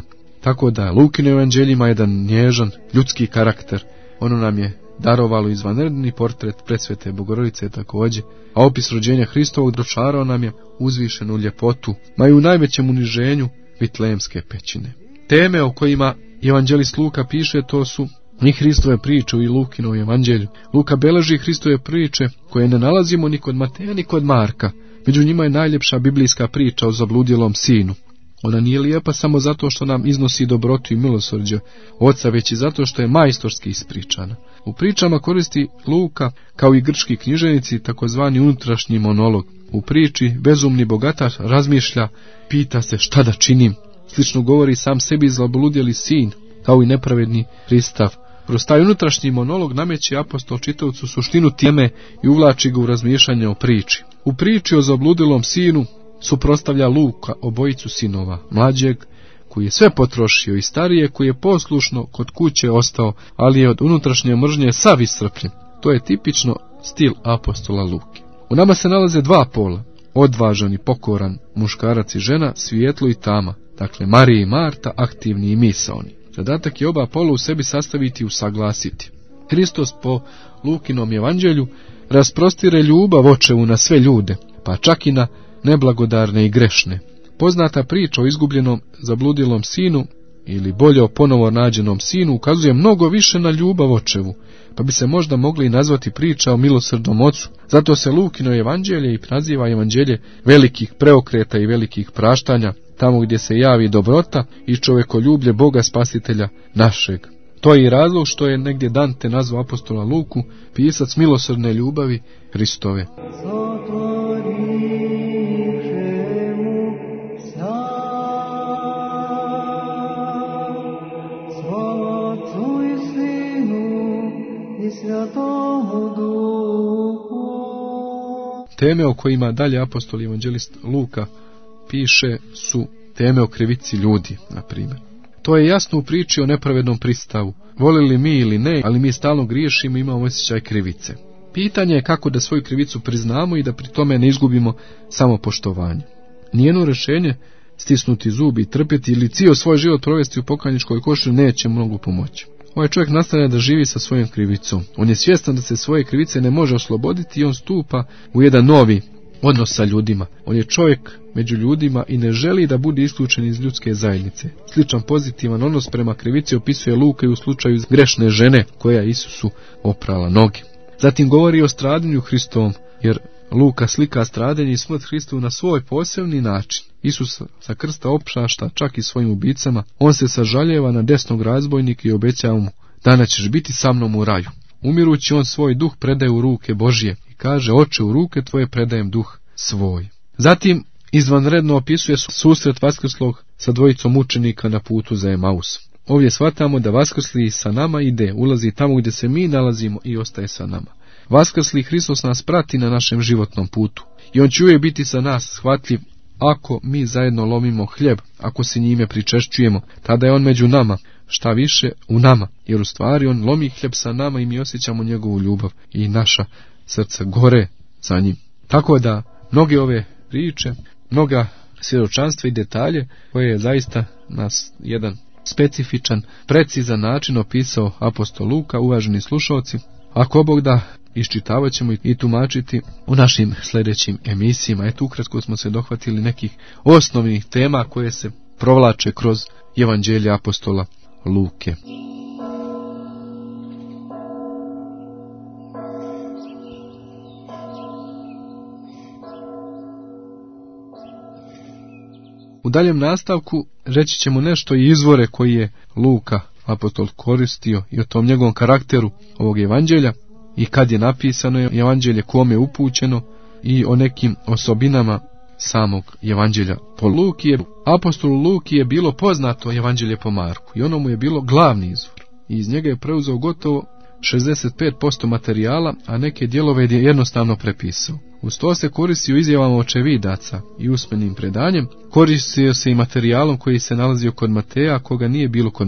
Tako da Lukino evanđelje ima jedan nježan ljudski karakter. Ono nam je darovalo izvanredni portret presvete Bogorodice također, a opis rođenja Hristovog dočarao nam je uzvišenu ljepotu, ma i u najvećem uniženju Vitlejemske pećine. Teme o kojima evanđelist Luka piše, to su i Hristove priče i Lukinovom evanđelju. Luka beleži Hristove priče koje ne nalazimo ni kod Mateja ni kod Marka. Među njima je najljepša biblijska priča o zabludjelom sinu. Ona nije lijepa samo zato što nam iznosi dobrotu i milosrđe Oca, već i zato što je majstorski ispričana. U pričama koristi Luka, kao i grčki književnici, takozvani unutrašnji monolog. U priči bezumni bogataš razmišlja, pita se šta da činim. Slično govori sam sebi zabludjeli sin, kao i nepravedni Hristav. Kroz taj unutrašnji monolog nameće apostol čitavcu suštinu teme i uvlači ga u razmišljanje o priči. U priči o zabludilom sinu suprotstavlja Luka obojicu sinova, mlađeg koji je sve potrošio i starije koji je poslušno kod kuće ostao, ali je od unutrašnje mržnje sav iscrpljen. To je tipično stil apostola Luke. U nama se nalaze dva pola, odvažan i pokoran muškarac i žena, svijetlo i tama, dakle Marija i Marta, aktivni i misaoni. Zadatak je oba pola u sebi sastaviti i usaglasiti. Hristos po Lukinom evanđelju rasprostire ljubav očevu na sve ljude, pa čak i na neblagodarne i grešne. Poznata priča o izgubljenom zabludilom sinu, ili bolje o ponovo nađenom sinu, ukazuje mnogo više na ljubav očevu, pa bi se možda mogli nazvati priča o milosrdnom ocu. Zato se Lukino evanđelje i naziva evanđelje velikih preokreta i velikih praštanja, tamo gdje se javi dobrota i čovekoljublje Boga Spasitelja našeg. To je i razlog što je negdje Dante nazvao apostola Luku pisac milosrdne ljubavi Hristove. Teme o kojima dalje apostol i evanđelist Luka piše su teme o krivici ljudi, na primjer. To je jasno u priči o nepravednom pristavu. Volili mi ili ne, ali mi stalno griješimo i imamo osjećaj krivice. Pitanje je kako da svoju krivicu priznamo i da pri tome ne izgubimo samopoštovanje. Nijedno rješenje, stisnuti zubi i trpjeti ili cijel svoj život provesti u pokajničkoj košulji neće mnogo pomoći. Ovaj čovjek nastavlja da živi sa svojom krivicom. On je svjestan da se svoje krivice ne može osloboditi i on stupa u jedan novi odnos sa ljudima. On je čovjek među ljudima i ne želi da bude isključen iz ljudske zajednice. Sličan pozitivan odnos prema krivici opisuje Luka i u slučaju grešne žene koja Isusu oprala noge. Zatim govori o stradanju Hristovom, jer Luka slika stradanje i smrt Hristovu na svoj posebni način. Isus sa krsta opšašta čak i svojim ubicama, on se sažaljeva na desnog razbojnika i obećava mu, danas ćeš biti sa mnom u raju. Umirući on svoj duh predaje u ruke Božje i kaže, oče, u ruke tvoje predajem duh svoj. Zatim izvanredno opisuje susret vaskrslog sa dvojicom učenika na putu za Emaus. Ovdje shvatamo da vaskrsli sa nama ide, ulazi tamo gdje se mi nalazimo i ostaje sa nama. Vaskrsli Hristos nas prati na našem životnom putu i on će uvijek biti sa nas shvatljiv ako mi zajedno lomimo hljeb, ako se njime pričešćujemo, tada je on među nama, šta više u nama, jer u stvari on lomi hljeb sa nama i mi osjećamo njegovu ljubav i naša srca gore za njim. Tako da mnoge ove priče, mnoga svjedočanstva i detalje koje je zaista nas jedan specifičan, precizan način opisao apostol Luka, uvaženi slušalci, ako Bog da, iščitavat ćemo i tumačiti u našim sljedećim emisijama. Eto, ukratko smo se dohvatili nekih osnovnih tema koje se provlače kroz evanđelje apostola Luke. U daljem nastavku reći ćemo nešto i izvore koji je Luka apostol koristio i o tom njegovom karakteru ovog evanđelja i kad je napisano evanđelje, kome je upućeno i o nekim osobinama samog evanđelja po Luki. Je, apostolu Luki je bilo poznato evanđelje po Marku i ono mu je bilo glavni izvor. I iz njega je preuzeo gotovo šezdeset pet posto materijala, a neke dijelove je jednostavno prepisao. Uz to se koristio izjavama očevidaca i usmenim predanjem, koristio se i materijalom koji se nalazio kod Mateja, koga nije bilo kod Marka.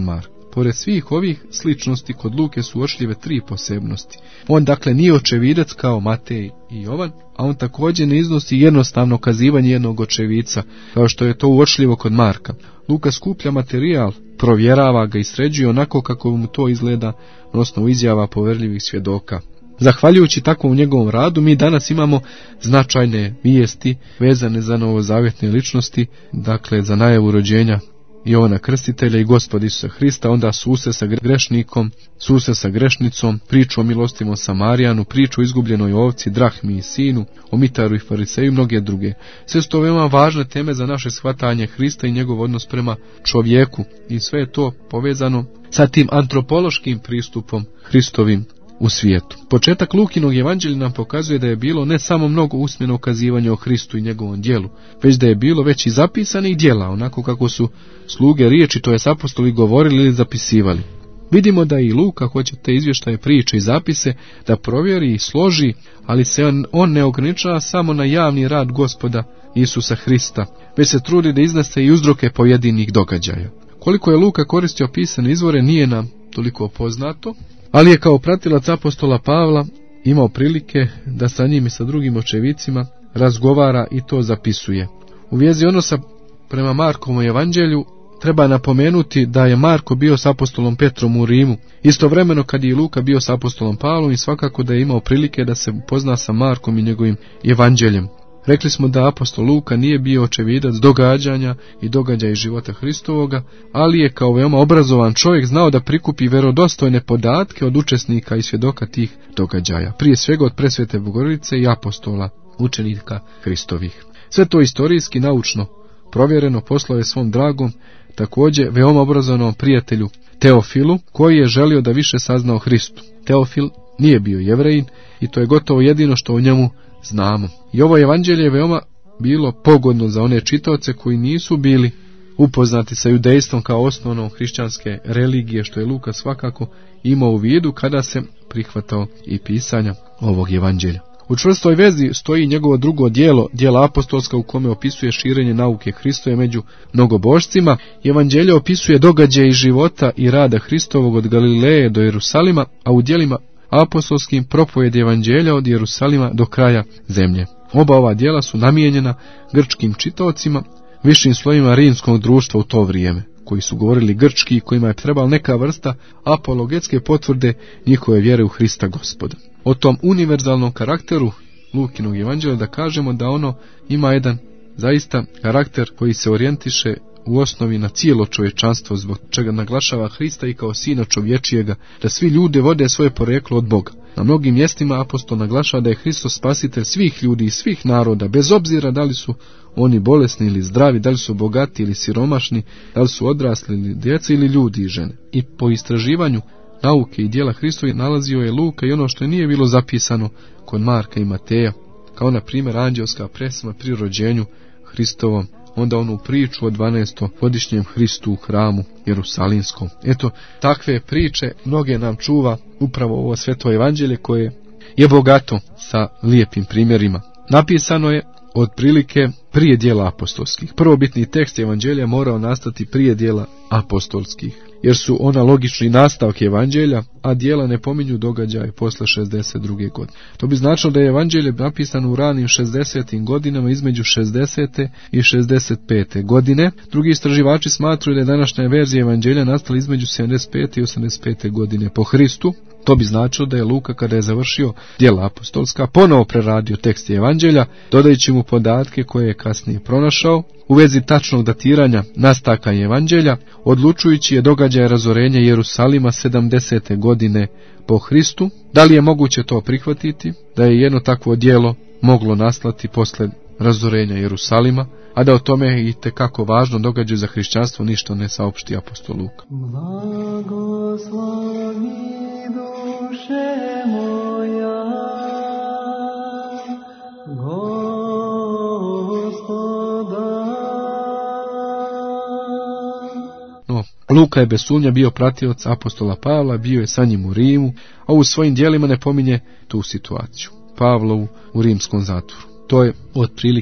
Pored svih ovih sličnosti kod Luke su uočljive tri posebnosti. On dakle nije očevidac kao Matej i Jovan, a on također ne iznosi jednostavno kazivanje jednog očevica, kao što je to uočljivo kod Marka. Luka skuplja materijal, provjerava ga i sređuje onako kako mu to izgleda na osnovu izjava poverljivih svjedoka. Zahvaljujući takvom njegovom radu mi danas imamo značajne vijesti vezane za novozavjetne ličnosti, dakle za najavu rođenja Jovana Krstitelja i Gospoda Isusa Hrista, onda susret sa grešnikom, susret sa grešnicom, priču o milostivom Samarijanu, priču o izgubljenoj ovci, drahmi i sinu, o mitaru i fariseju i mnoge druge. Sve su to veoma važne teme za naše shvatanje Hrista i njegov odnos prema čovjeku i sve je to povezano sa tim antropološkim pristupom Hristovim u svijetu. Početak Lukinog evanđelja nam pokazuje da je bilo ne samo mnogo usmeno ukazivanja o Hristu i njegovom djelu, već da je bilo već i zapisanih djela, onako kako su sluge riječi, to jest apostoli, govorili ili zapisivali. Vidimo da i Luka hoće te izvještaje, priče i zapise da provjeri i složi, ali se on, on ne ograničava samo na javni rad Gospoda Isusa Hrista, već se trudi da iznese i uzroke pojedinih događaja. Koliko je Luka koristio pisane izvore nije nam toliko poznato, ali je kao pratilac apostola Pavla imao prilike da sa njim i sa drugim očevicima razgovara i to zapisuje. U vezi odnosa prema Markovom evanđelju treba napomenuti da je Marko bio s apostolom Petrom u Rimu, istovremeno kad je i Luka bio s apostolom Pavlom, i svakako da je imao prilike da se upozna sa Markom i njegovim evanđeljem. Rekli smo da apostol Luka nije bio očevidac događanja i događaja iz života Hristovoga, ali je kao veoma obrazovan čovjek znao da prikupi vjerodostojne podatke od učesnika i svjedoka tih događaja, prije svega od presvete Bogorodice i apostola, učenika Hristovih. Sve to istorijski, naučno provjereno poslao je svom dragom, također veoma obrazovanom prijatelju Teofilu, koji je želio da više sazna o Hristu. Teofil nije bio Jevrejin i to je gotovo jedino što o njemu znamo. I ovo evanđelje je veoma bilo pogodno za one čitaoce koji nisu bili upoznati sa judejstvom kao osnovnom hrišćanske religije, što je Luka svakako imao u vidu kada se prihvatao i pisanja ovog evanđelja. U čvrstoj vezi stoji njegovo drugo djelo, djela apostolska, u kome opisuje širenje nauke Hristove među mnogobožcima. Evanđelje opisuje događaje iz života i rada Hristovog od Galileje do Jerusalima, a u djelima apostolskim propovjedi evanđelja od Jerusalima do kraja zemlje. Oba ova djela su namijenjena grčkim čitaocima, višim slojima rimskog društva u to vrijeme, koji su govorili grčki i kojima je trebala neka vrsta apologetske potvrde njihove vjere u Hrista Gospoda. O tom univerzalnom karakteru Lukinog evanđelja da kažemo da ono ima jedan zaista karakter koji se orijentiše u osnovi na cijelo čovječanstvo, zbog čega naglašava Hrista i kao sina čovječijega, da svi ljudi vode svoje poreklo od Boga. Na mnogim mjestima apostol naglašava da je Hristos spasitelj svih ljudi i svih naroda, bez obzira da li su oni bolesni ili zdravi, da li su bogati ili siromašni, da li su odrasli ili djeca ili ljudi i žene. I po istraživanju nauke i djela Hristovi nalazio je Luka i ono što nije bilo zapisano kod Marka i Mateja, kao na primjer anđelska presma pri rođenju Hristovom, onda onu priču o dvanaestogodišnjem Hristu u hramu Jerusalimskom. Eto, takve priče mnoge nam čuva upravo ovo sveto evanđelje koje je bogato sa lijepim primjerima. Napisano je otprilike prije djela apostolskih. Prvobitni tekst evanđelja morao nastati prije djela apostolskih, jer su ona logični nastavak evanđelja, a djela ne pominju događaje posle šezdeset druge godine. To bi značilo da je evanđelje napisano u ranim šezdesetim godinama, između šezdesete i šezdeset pete godine. Drugi istraživači smatraju da je današnja verzija evanđelja nastala između sedamdeset pete i osamdeset pete godine po Hristu. To bi značilo da je Luka, kada je završio djela apostolska, ponovo preradio tekst evanđelja, dodajući mu podatke koje je kasnije pronašao u vezi tačnog datiranja nastanka evanđelja, odlučujući je događaj razorenja Jerusalima sedamdesete godine po Hristu. Da li je moguće to prihvatiti, da je jedno takvo djelo moglo nastati posle razorenja Jerusalima, a da o tome i tekako važno događaj za hrišćanstvo ništa ne saopšti apostol Luka. Blagoslovi duše moja, Gospoda. No, Luka je bez sumnja bio pratilac apostola Pavla, bio je sa njim u Rimu, a u svojim djelima ne pominje tu situaciju, Pavlovu u rimskom zatvoru. To je otprilike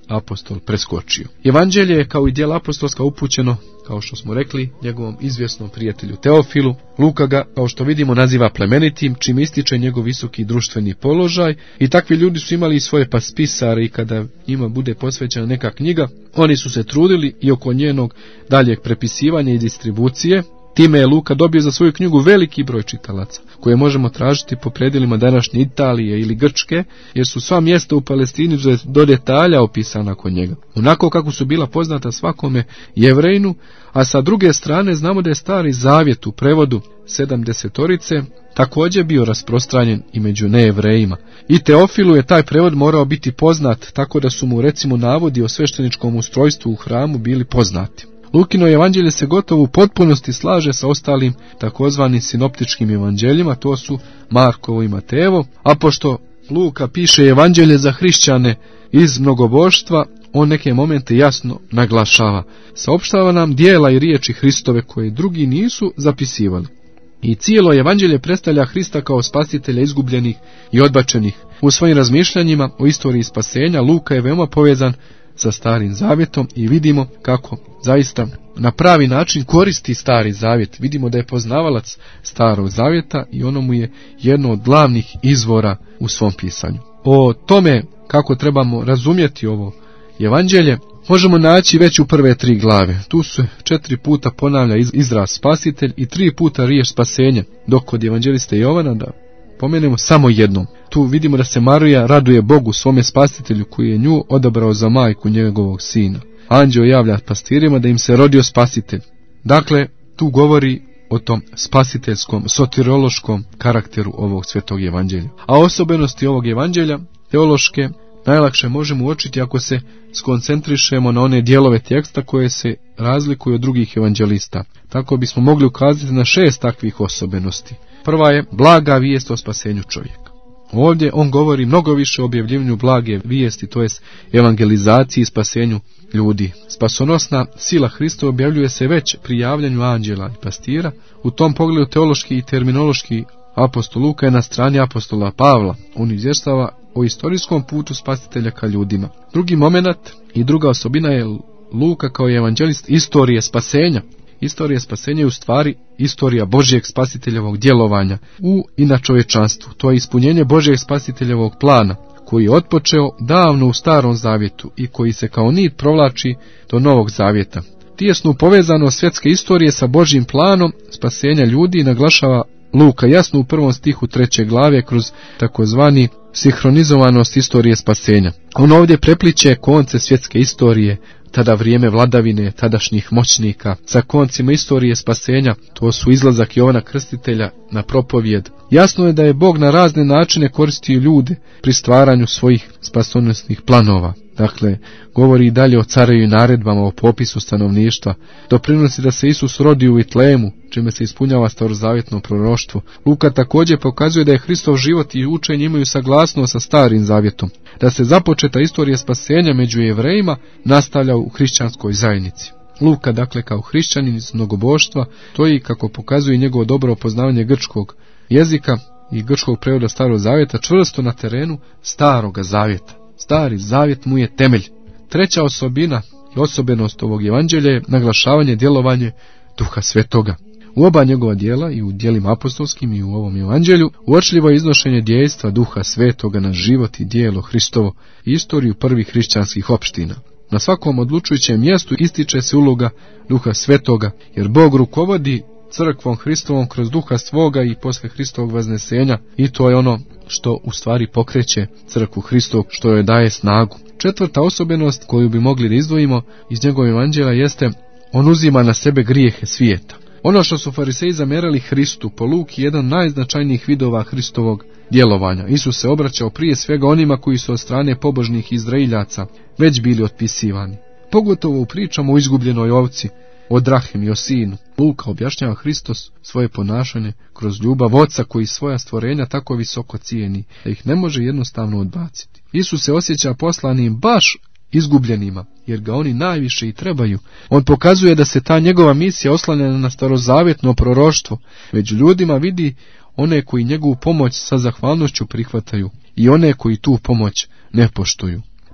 apostol preskočio. Evanđelje je kao i djela apostolska upućeno, kao što smo rekli, njegovom izvjesnom prijatelju Teofilu. Luka ga, kao što vidimo, naziva plemenitim, čim ističe njegov visoki društveni položaj, i takvi ljudi su imali i svoje paspisare, i kada njima bude posvećena neka knjiga, oni su se trudili i oko njenog daljeg prepisivanja i distribucije. Time je Luka dobio za svoju knjigu veliki broj čitalaca, koje možemo tražiti po predjelima današnje Italije ili Grčke, jer su sva mjesta u Palestini do detalja opisana kod njega, onako kako su bila poznata svakome Jevrejinu. A sa druge strane znamo da je Stari Zavjet u prevodu sedamdesetorice također bio rasprostranjen i među nejevrejima. I Teofilu je taj prevod morao biti poznat, tako da su mu recimo navodi o svešteničkom ustrojstvu u hramu bili poznati. Lukino evanđelje se gotovo u potpunosti slaže sa ostalim takozvanim sinoptičkim evanđeljima, to su Markovo i Matejevo, a pošto Luka piše evanđelje za hrišćane iz mnogoboštva, on neke momente jasno naglašava. Saopštava nam dijela i riječi Hristove koje drugi nisu zapisivali. I cijelo evanđelje predstavlja Hrista kao spasitelja izgubljenih i odbačenih. U svojim razmišljanjima o istoriji spasenja Luka je veoma povezan sa Starim Zavjetom i vidimo kako zaista na pravi način koristi Stari Zavjet. Vidimo da je poznavalac Starog Zavjeta i ono mu je jedno od glavnih izvora u svom pisanju. O tome kako trebamo razumjeti ovo evanđelje možemo naći već u prve tri glave. Tu se četiri puta ponavlja izraz spasitelj i tri puta riječ spasenje, dok kod evanđeliste Jovana, da pomenemo, samo jednom. Tu vidimo da se Marija raduje Bogu, svome spasitelju, koji je nju odabrao za majku njegovog sina. Anđeo javlja pastirima da im se rodio spasitelj. Dakle, tu govori o tom spasiteljskom, soteriološkom karakteru ovog svetog evanđelja. A osobenosti ovog evanđelja, teološke, najlakše možemo uočiti ako se skoncentrišemo na one dijelove teksta koje se razlikuju od drugih evanđelista. Tako bismo mogli ukazati na šest takvih osobenosti. Prva je blaga vijest o spasenju čovjeka. Ovdje on govori mnogo više o objavljivanju blage vijesti, to jest evangelizaciji i spasenju ljudi. Spasonosna sila Hrista objavljuje se već pri javljanju anđela i pastira. U tom pogledu teološki i terminološki apostol Luka je na strani apostola Pavla. On izvještava o istorijskom putu spasitelja ka ljudima. Drugi moment i druga osobina je Luka kao evanđelist istorije spasenja. Istorija spasenja je u stvari istorija Božjeg spasiteljevog djelovanja u i na čovječanstvu. To je ispunjenje Božjeg spasiteljevog plana, koji je otpočeo davno u Starom Zavjetu i koji se kao nit provlači do Novog Zavjeta. Tijesnu povezanost svjetske istorije sa Božjim planom spasenja ljudi naglašava Luka jasno u prvom stihu treće glave kroz takozvani sinhronizovanost istorije spasenja. On ovdje prepliče konce svjetske istorije, tada vrijeme vladavine tadašnjih moćnika, sa koncima istorije spasenja, to su izlazak Jovana Krstitelja na propovijed. Jasno je da je Bog na razne načine koristio ljude pri stvaranju svojih spasonosnih planova. Dakle, govori i dalje o careju i naredbama, o popisu stanovništva. Doprinosi da se Isus rodi u Vitlejemu, čime se ispunjava starozavjetno proroštvo. Luka također pokazuje da je Hristov život i učenje imaju saglasnost sa Starim Zavjetom, da se započeta istorija spasenja među Jevrejima nastavlja u hrišćanskoj zajednici. Luka, dakle, kao hrišćanin iz mnogoboštva, to i kako pokazuje njegovo dobro poznavanje grčkog jezika i grčkog prevoda Starog Zavjeta, čvrsto na terenu Staroga Zavjeta. Stari Zavjet mu je temelj. Treća osobina i osobenost ovog evanđelja je naglašavanje djelovanje Duha Svetoga. U oba njegova djela, i u djelima apostolskim i u ovom evanđelju, uočljivo je iznošenje djejstva Duha Svetoga na život i djelo Hristovo i istoriju prvih hrišćanskih opština. Na svakom odlučujućem mjestu ističe se uloga Duha Svetoga, jer Bog rukovodi crkvom Hristovom kroz Duha svoga i posle Hristovog vaznesenja, i to je ono što u stvari pokreće crkvu Hristovu, što joj daje snagu. Četvrta osobenost koju bi mogli da izdvojimo iz njegove evanđelja jeste on uzima na sebe grijehe svijeta. Ono što su fariseji zamjerali Hristu po Luki jedan od najznačajnijih vidova Hristovog djelovanja. Isus se obraćao prije svega onima koji su od strane pobožnih Izraeljaca već bili otpisivani. Pogotovo u pričama o izgubljenoj ovci, o drahim i o sinu. Luka objašnjava Hristos svoje ponašanje kroz ljubav Oca koji svoja stvorenja tako visoko cijeni da ih ne može jednostavno odbaciti. Isus se osjeća poslanim baš izgubljenima, jer ga oni najviše i trebaju. On pokazuje da se ta njegova misija oslanja na starozavjetno proroštvo. Među ljudima vidi one koji njegovu pomoć sa zahvalnošću prihvataju i one koji tu pomoć ne poštuju.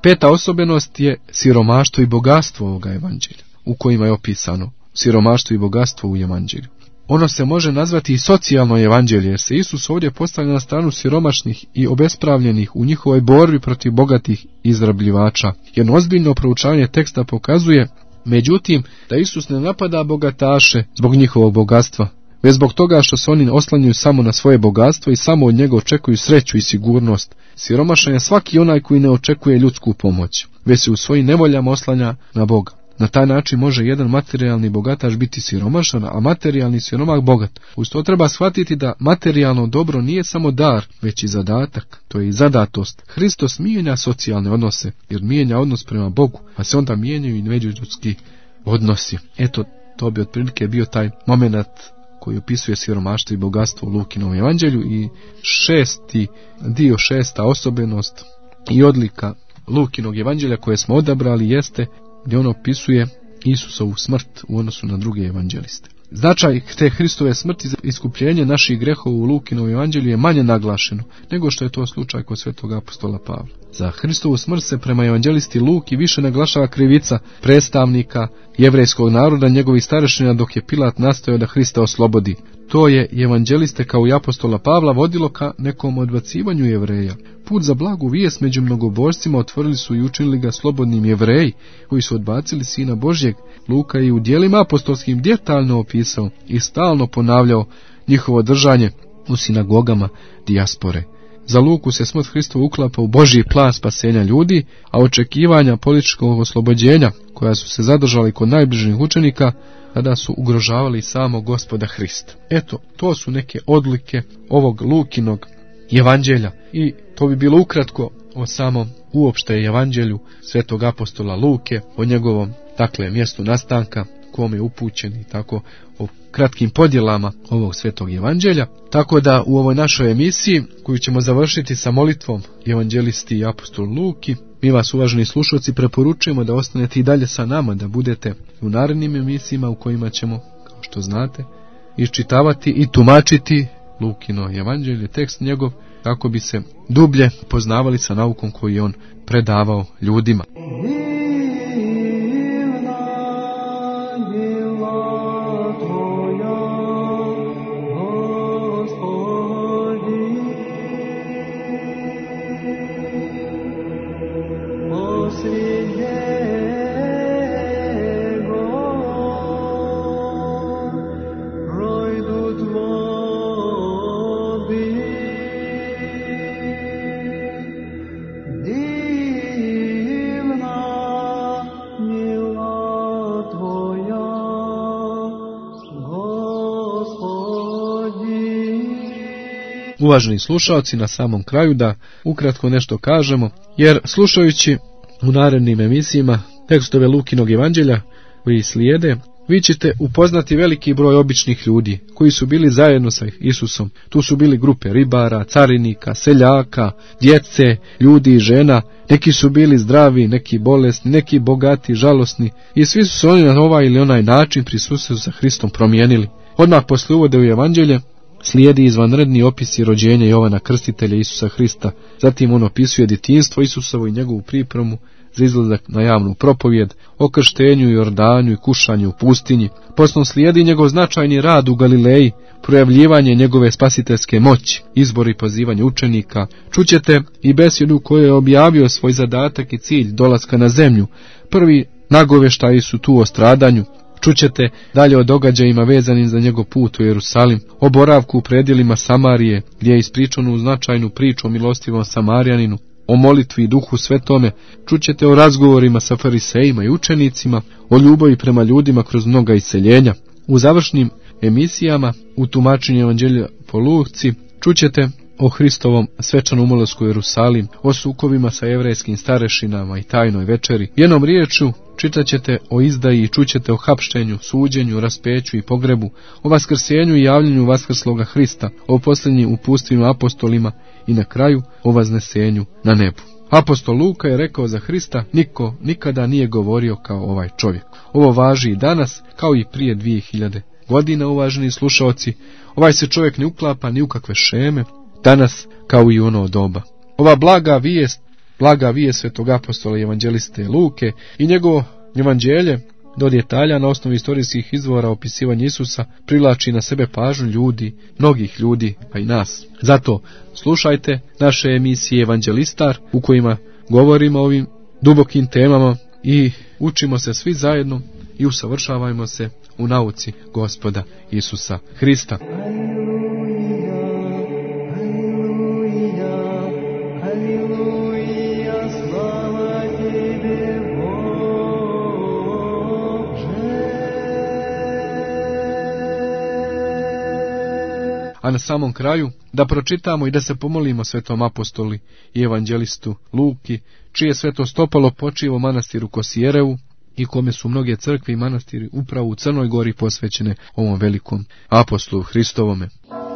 Peta osobenost je siromaštvo i bogatstvo ovoga evanđelja, u kojima je opisano siromaštvo i bogatstvo u evanđelju. Ono se može nazvati i socijalno evanđelje, jer se Isus ovdje postavlja na stranu siromašnih i obespravljenih u njihovoj borbi protiv bogatih izrabljivača. Jedno ozbiljno proučavanje teksta pokazuje, međutim, da Isus ne napada bogataše zbog njihovog bogatstva, već zbog toga što se oni oslanjaju samo na svoje bogatstvo i samo od njega očekuju sreću i sigurnost. Siromašan je svaki onaj koji ne očekuje ljudsku pomoć, već se u svojim nevoljama oslanja na Boga. Na taj način može jedan materijalni bogataš biti siromašan, a materijalni siromak bogat. Uz to treba shvatiti da materijalno dobro nije samo dar, već i zadatak, to je i zadatost. Hristos mijenja socijalne odnose, jer mijenja odnos prema Bogu, pa se onda mijenjaju i međuljudski odnosi. Eto, to bi otprilike bio taj moment koji opisuje siromaštvo i bogatstvo u Lukinom evanđelju. I šesti dio, šesta osobenost i odlika Lukinog evanđelja koje smo odabrali jeste gdje on opisuje Isusovu smrt u odnosu na druge evanđeliste. Značaj te Hristove smrti za iskupljenje naših grehova u Lukinom evanđelju je manje naglašeno nego što je to slučaj kod svetog apostola Pavla. Za Hristovu smrt se prema evanđelisti Luki više naglašava krivica predstavnika jevrejskog naroda, njegovih starešina, dok je Pilat nastojao da Hrista oslobodi. To je evanđeliste kao i apostola Pavla vodilo ka nekom odbacivanju Jevreja. Put za blagu vijest među mnogobožcima otvorili su i učinili ga slobodnim Jevreji, koji su odbacili Sina Božjeg. Luka je u djelima apostolskim detaljno opisao i stalno ponavljao njihovo držanje u sinagogama dijaspore. Za Luku se smrt Hristova uklapa u Božji plan spasenja ljudi, a očekivanja političkog oslobođenja, koja su se zadržali kod najbližnjih učenika, kada su ugrožavali samog Gospoda Hrista. Eto, to su neke odlike ovog Lukinog evanđelja i to bi bilo ukratko o samom uopšte evanđelju svetog apostola Luke, o njegovom, dakle, mjestu nastanka, kome je upućen i tako o kratkim podjelama ovog svetog evanđelja. Tako da u ovoj našoj emisiji, koju ćemo završiti sa molitvom evanđelisti i apostol Luki, mi vas, uvaženi slušalci, preporučujemo da ostanete i dalje sa nama, da budete u narednim emisijama u kojima ćemo, kao što znate, iščitavati i tumačiti Lukino evanđelje, tekst njegov, kako bi se dublje poznavali sa naukom koju je on predavao ljudima. Uvaženi slušalci, na samom kraju da ukratko nešto kažemo, jer slušajući u narednim emisijama tekstove Lukinog evanđelja koji slijede, vi ćete upoznati veliki broj običnih ljudi koji su bili zajedno sa Isusom. Tu su bili grupe ribara, carinika, seljaka, djece, ljudi i žena. Neki su bili zdravi, neki bolesni, neki bogati, žalosni, i svi su se oni na ovaj ili onaj način pri susretu sa Hristom promijenili. Odmah posle uvoda u evanđelje slijedi izvanredni opisi rođenja Jovana Krstitelja Isusa Hrista. Zatim on opisuje djetinjstvo Isusovo i njegovu pripremu za izlazak na javnu propovjed, o krštenju i Jordanju i kušanju u pustinji. Potom slijedi njegov značajni rad u Galileji, projavljivanje njegove spasiteljske moći, izbor i pozivanje učenika. Čućete i besjedu koju je objavio svoj zadatak i cilj dolaska na zemlju. Prvi nagovještaji su tu o stradanju. Čućete dalje o događajima vezanim za njegov put u Jerusalim, o boravku u predjelima Samarije, gdje je ispričanu značajnu priču o milostivom Samarijaninu, o molitvi i Duhu Svetome. Čućete o razgovorima sa farisejima i učenicima, o ljubavi prema ljudima kroz mnoga iseljenja. U završnim emisijama, u tumačenju evanđelja po Luci, čućete o Hristovom svečanom ulasku u Jerusalim, o sukobima sa jevrejskim starešinama i tajnoj večeri. Jednom riječju čitat ćete o izdaji i čućete o hapštenju, suđenju, raspeću i pogrebu, o vaskrsenju i javljanju vaskrsloga Hrista, o posljednjim upustvima apostolima i na kraju o vaznesenju na nebu. Apostol Luka je rekao za Hrista: niko nikada nije govorio kao ovaj čovjek. Ovo važi i danas, kao i prije dvije hiljade godina, uvaženi slušaoci. Ovaj se čovjek ne uklapa ni u kakve šeme, danas kao i u ono doba. Ova blaga vijest, blaga vijest svetog apostola i evanđeliste Luke i njegovo evanđelje do detalja na osnovi istorijskih izvora opisivanja Isusa privlači na sebe pažnju ljudi, mnogih ljudi, pa i nas. Zato slušajte naše emisije Evanđelistar u kojima govorimo o ovim dubokim temama i učimo se svi zajedno i usavršavajmo se u nauci Gospoda Isusa Hrista. A na samom kraju da pročitamo i da se pomolimo svetom apostoli i evanđelistu Luki, čije sveto stopalo počiva u manastiru Kosijerevu i kome su mnoge crkve i manastiri upravo u Crnoj Gori posvećene ovom velikom apostolu Hristovome.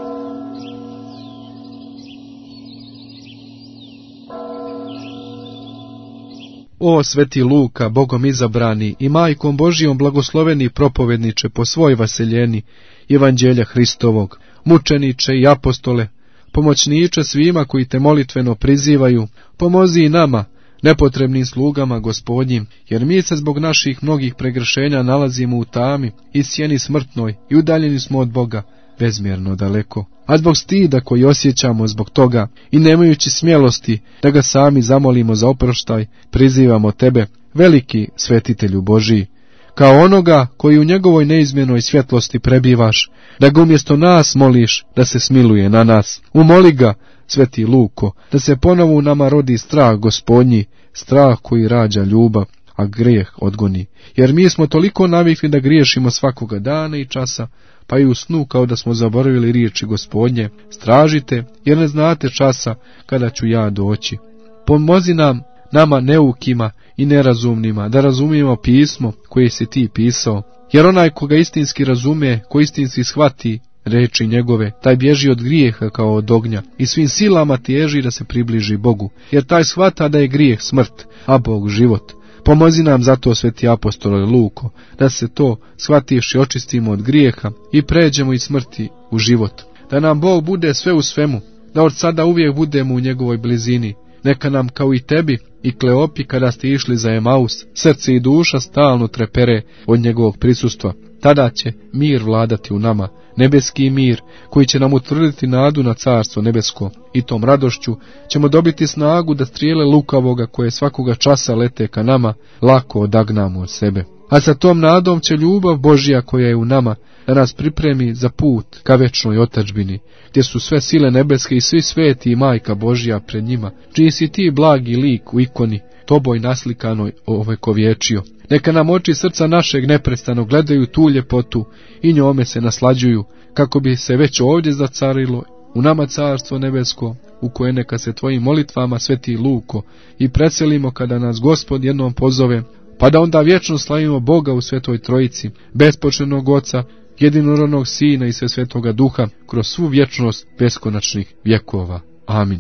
O sveti Luka, Bogom izabrani i majkom Božijom blagosloveni propovedniče po svoj vaseljeni evanđelja Hristovog, mučeniče i apostole, pomoćniče svima koji te molitveno prizivaju, pomozi i nama, nepotrebnim slugama Gospodnjim, jer mi se zbog naših mnogih pregrešenja nalazimo u tami i sjeni smrtnoj i udaljeni smo od Boga, bezmjerno daleko. A zbog stida koji osjećamo zbog toga i nemajući smjelosti da ga sami zamolimo za oproštaj, prizivamo tebe, veliki svetitelju Božiji, kao onoga koji u njegovoj neizmjenoj svjetlosti prebivaš, da ga umjesto nas moliš da se smiluje na nas. Umoli ga, sveti Luko, da se ponovo u nama rodi strah Gospodnji, strah koji rađa ljubav, a grijeh odgoni. Jer mi smo toliko navikli da griješimo svakoga dana i časa, pa i u snu kao da smo zaboravili riječi Gospodnje, stražite, jer ne znate časa kada ću ja doći. Pomozi nam, nama neukima i nerazumnima, da razumijemo pismo koje si ti pisao, jer onaj koga istinski razume, ko istinski shvati reči njegove, taj bježi od grijeha kao od ognja i svim silama teži da se približi Bogu, jer taj shvata da je grijeh smrt, a Bog život. Pomozi nam zato, sveti apostole Luko, da se to shvativši očistimo od grijeha i pređemo iz smrti u život. Da nam Bog bude sve u svemu, da od sada uvijek budemo u njegovoj blizini. Neka nam kao i tebi i Kleopi kada ste išli za Emaus, srce i duša stalno trepere od njegovog prisustva. Tada će mir vladati u nama, nebeski mir koji će nam utvrditi nadu na carstvo nebesko, i tom radošću ćemo dobiti snagu da strijele lukavoga koje svakoga časa lete ka nama lako odagnamo od sebe. A sa tom nadom će ljubav Božja koja je u nama da nas pripremi za put ka večnoj otadžbini, gdje su sve sile nebeske i svi sveti i majka Božja pred njima, čiji si ti blagi lik u ikoni, toboj naslikanoj ovekovječio. Neka nam oči srca našeg neprestano gledaju tu ljepotu i njome se naslađuju, kako bi se već ovdje zacarilo u nama carstvo nebesko, u koje neka se tvojim molitvama, sveti Luko, i preselimo kada nas Gospod jednom pozove, pa da onda vječno slavimo Boga u Svetoj Trojici, bespočetnog Oca, jedinorodnog Sina i sve Svetoga Duha, kroz svu vječnost beskonačnih vjekova. Amin.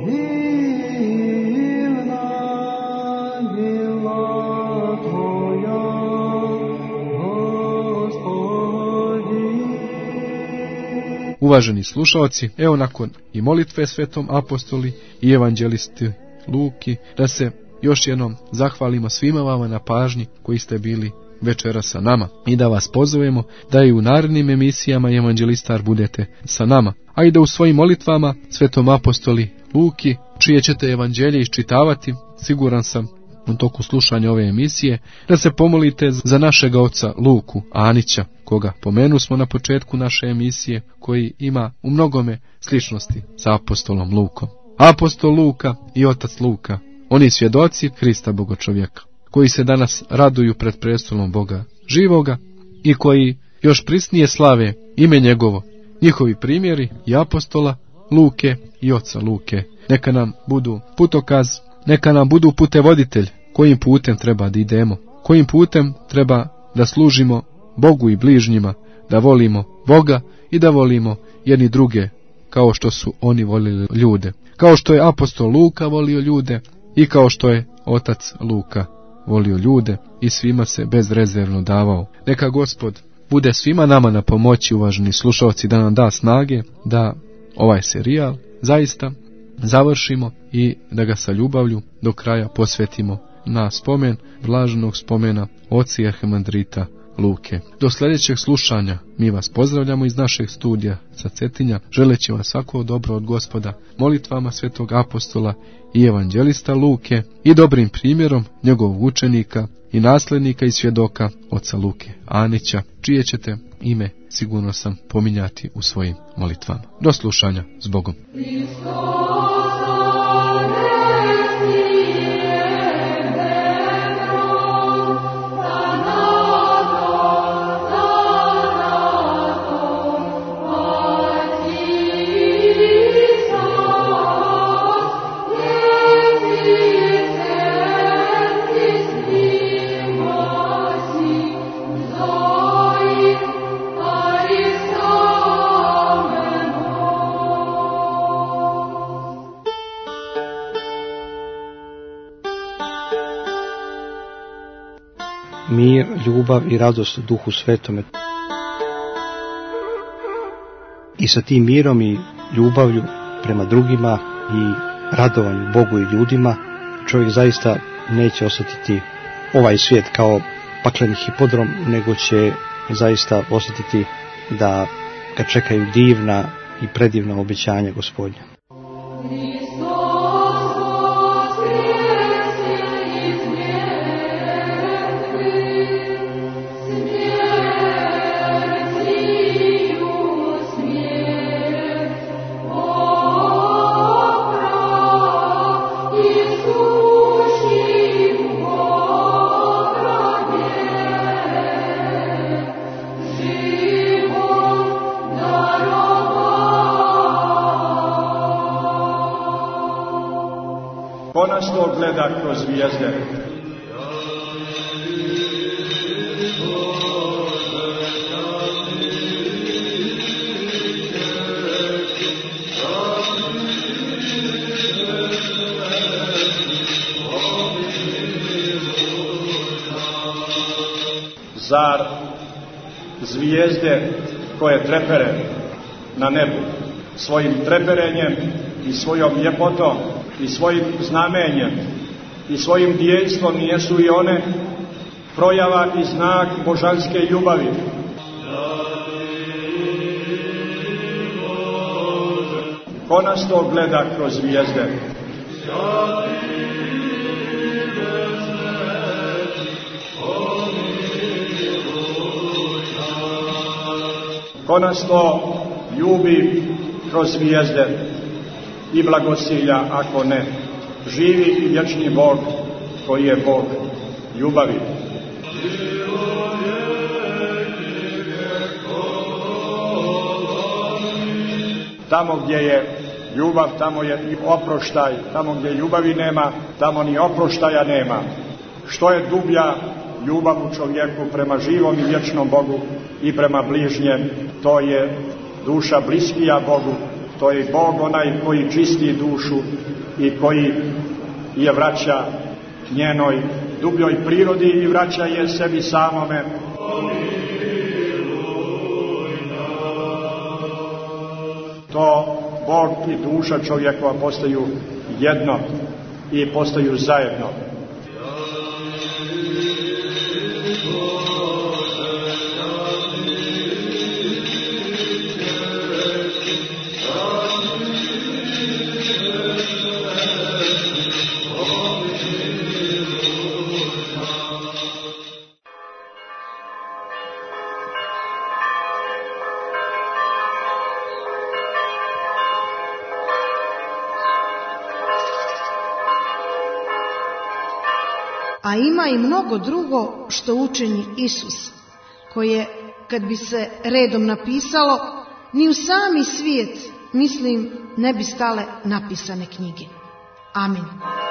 Uvaženi slušalci, evo nakon i molitve svetom apostoli i evanđelisti Luki, da se još jednom zahvalimo svima vama na pažnji koji ste bili večera sa nama i da vas pozovemo da i u narednim emisijama Evanđelistar budete sa nama, a i da u svojim molitvama svetom apostoli Luki, čije ćete evanđelje iščitavati, siguran sam u toku slušanja ove emisije, da se pomolite za našega oca Luku Anića, koga pomenu smo na početku naše emisije, koji ima u mnogome sličnosti sa apostolom Lukom. Apostol Luka i otac Luka, oni svjedoci Hrista Bogočovjeka, koji se danas raduju pred prestolom Boga živoga i koji još prisnije slave ime njegovo. Njihovi primjeri i apostola Luke i oca Luke neka nam budu putokaz, neka nam budu putevoditelj kojim putem treba da idemo, kojim putem treba da služimo Bogu i bližnjima, da volimo Boga i da volimo jedni druge, kao što su oni volili ljude, kao što je apostol Luka volio ljude i kao što je otac Luka volio ljude i svima se bezrezervno davao. Neka Gospod bude svima nama na pomoći, uvaženi slušalci, da nam da snage da ovaj serijal zaista završimo i da ga sa ljubavlju do kraja posvetimo na spomen blaženog spomena oca arhimandrita Luke. Do sljedećeg slušanja mi vas pozdravljamo iz našeg studija sa Cetinja, želeći vam svako dobro od Gospoda, molitvama svetog apostola i evanđelista Luke i dobrim primjerom njegovog učenika i naslednika i svjedoka oca Luke Anića, čije ćete ime sigurno sam pominjati u svojim molitvama. Do slušanja, s Bogom. Mir, ljubav i radost u Duhu Svetome. I sa tim mirom i ljubavlju prema drugima i radovanju Bogu i ljudima, čovjek zaista neće osjetiti ovaj svijet kao pakleni hipodrom, nego će zaista osjetiti da ga čekaju divna i predivna obećanja Gospodnja. Ko nas to gleda kroz zvijezde? Zar zvijezde koje trepere na nebu svojim treperenjem i svojom ljepotom i svojim znamenjem i svojim djelstvom nijesu i one projava i znak božanske ljubavi? Ko nas to gleda kroz zvijezde? Ko nas to ljubi kroz zvijezde i blagosilja, ako ne, živi i vječni Bog koji je Bog ljubavi. Tamo gdje je ljubav, tamo je i oproštaj. Tamo gdje ljubavi nema, tamo ni oproštaja nema. Što je dublja ljubav u čovjeku prema živom i vječnom Bogu i prema bližnjem, to je duša bliskija Bogu. To je Bog onaj koji čisti dušu i koji je vraća njenoj dubljoj prirodi i vraća je sebi samome. To Bog i duša čovjekova postaju jedno i postaju zajedno. A ima i mnogo drugo što učini Isus, koje, kad bi se redom napisalo, ni u sami svijet, mislim, ne bi stale napisane knjige. Amin.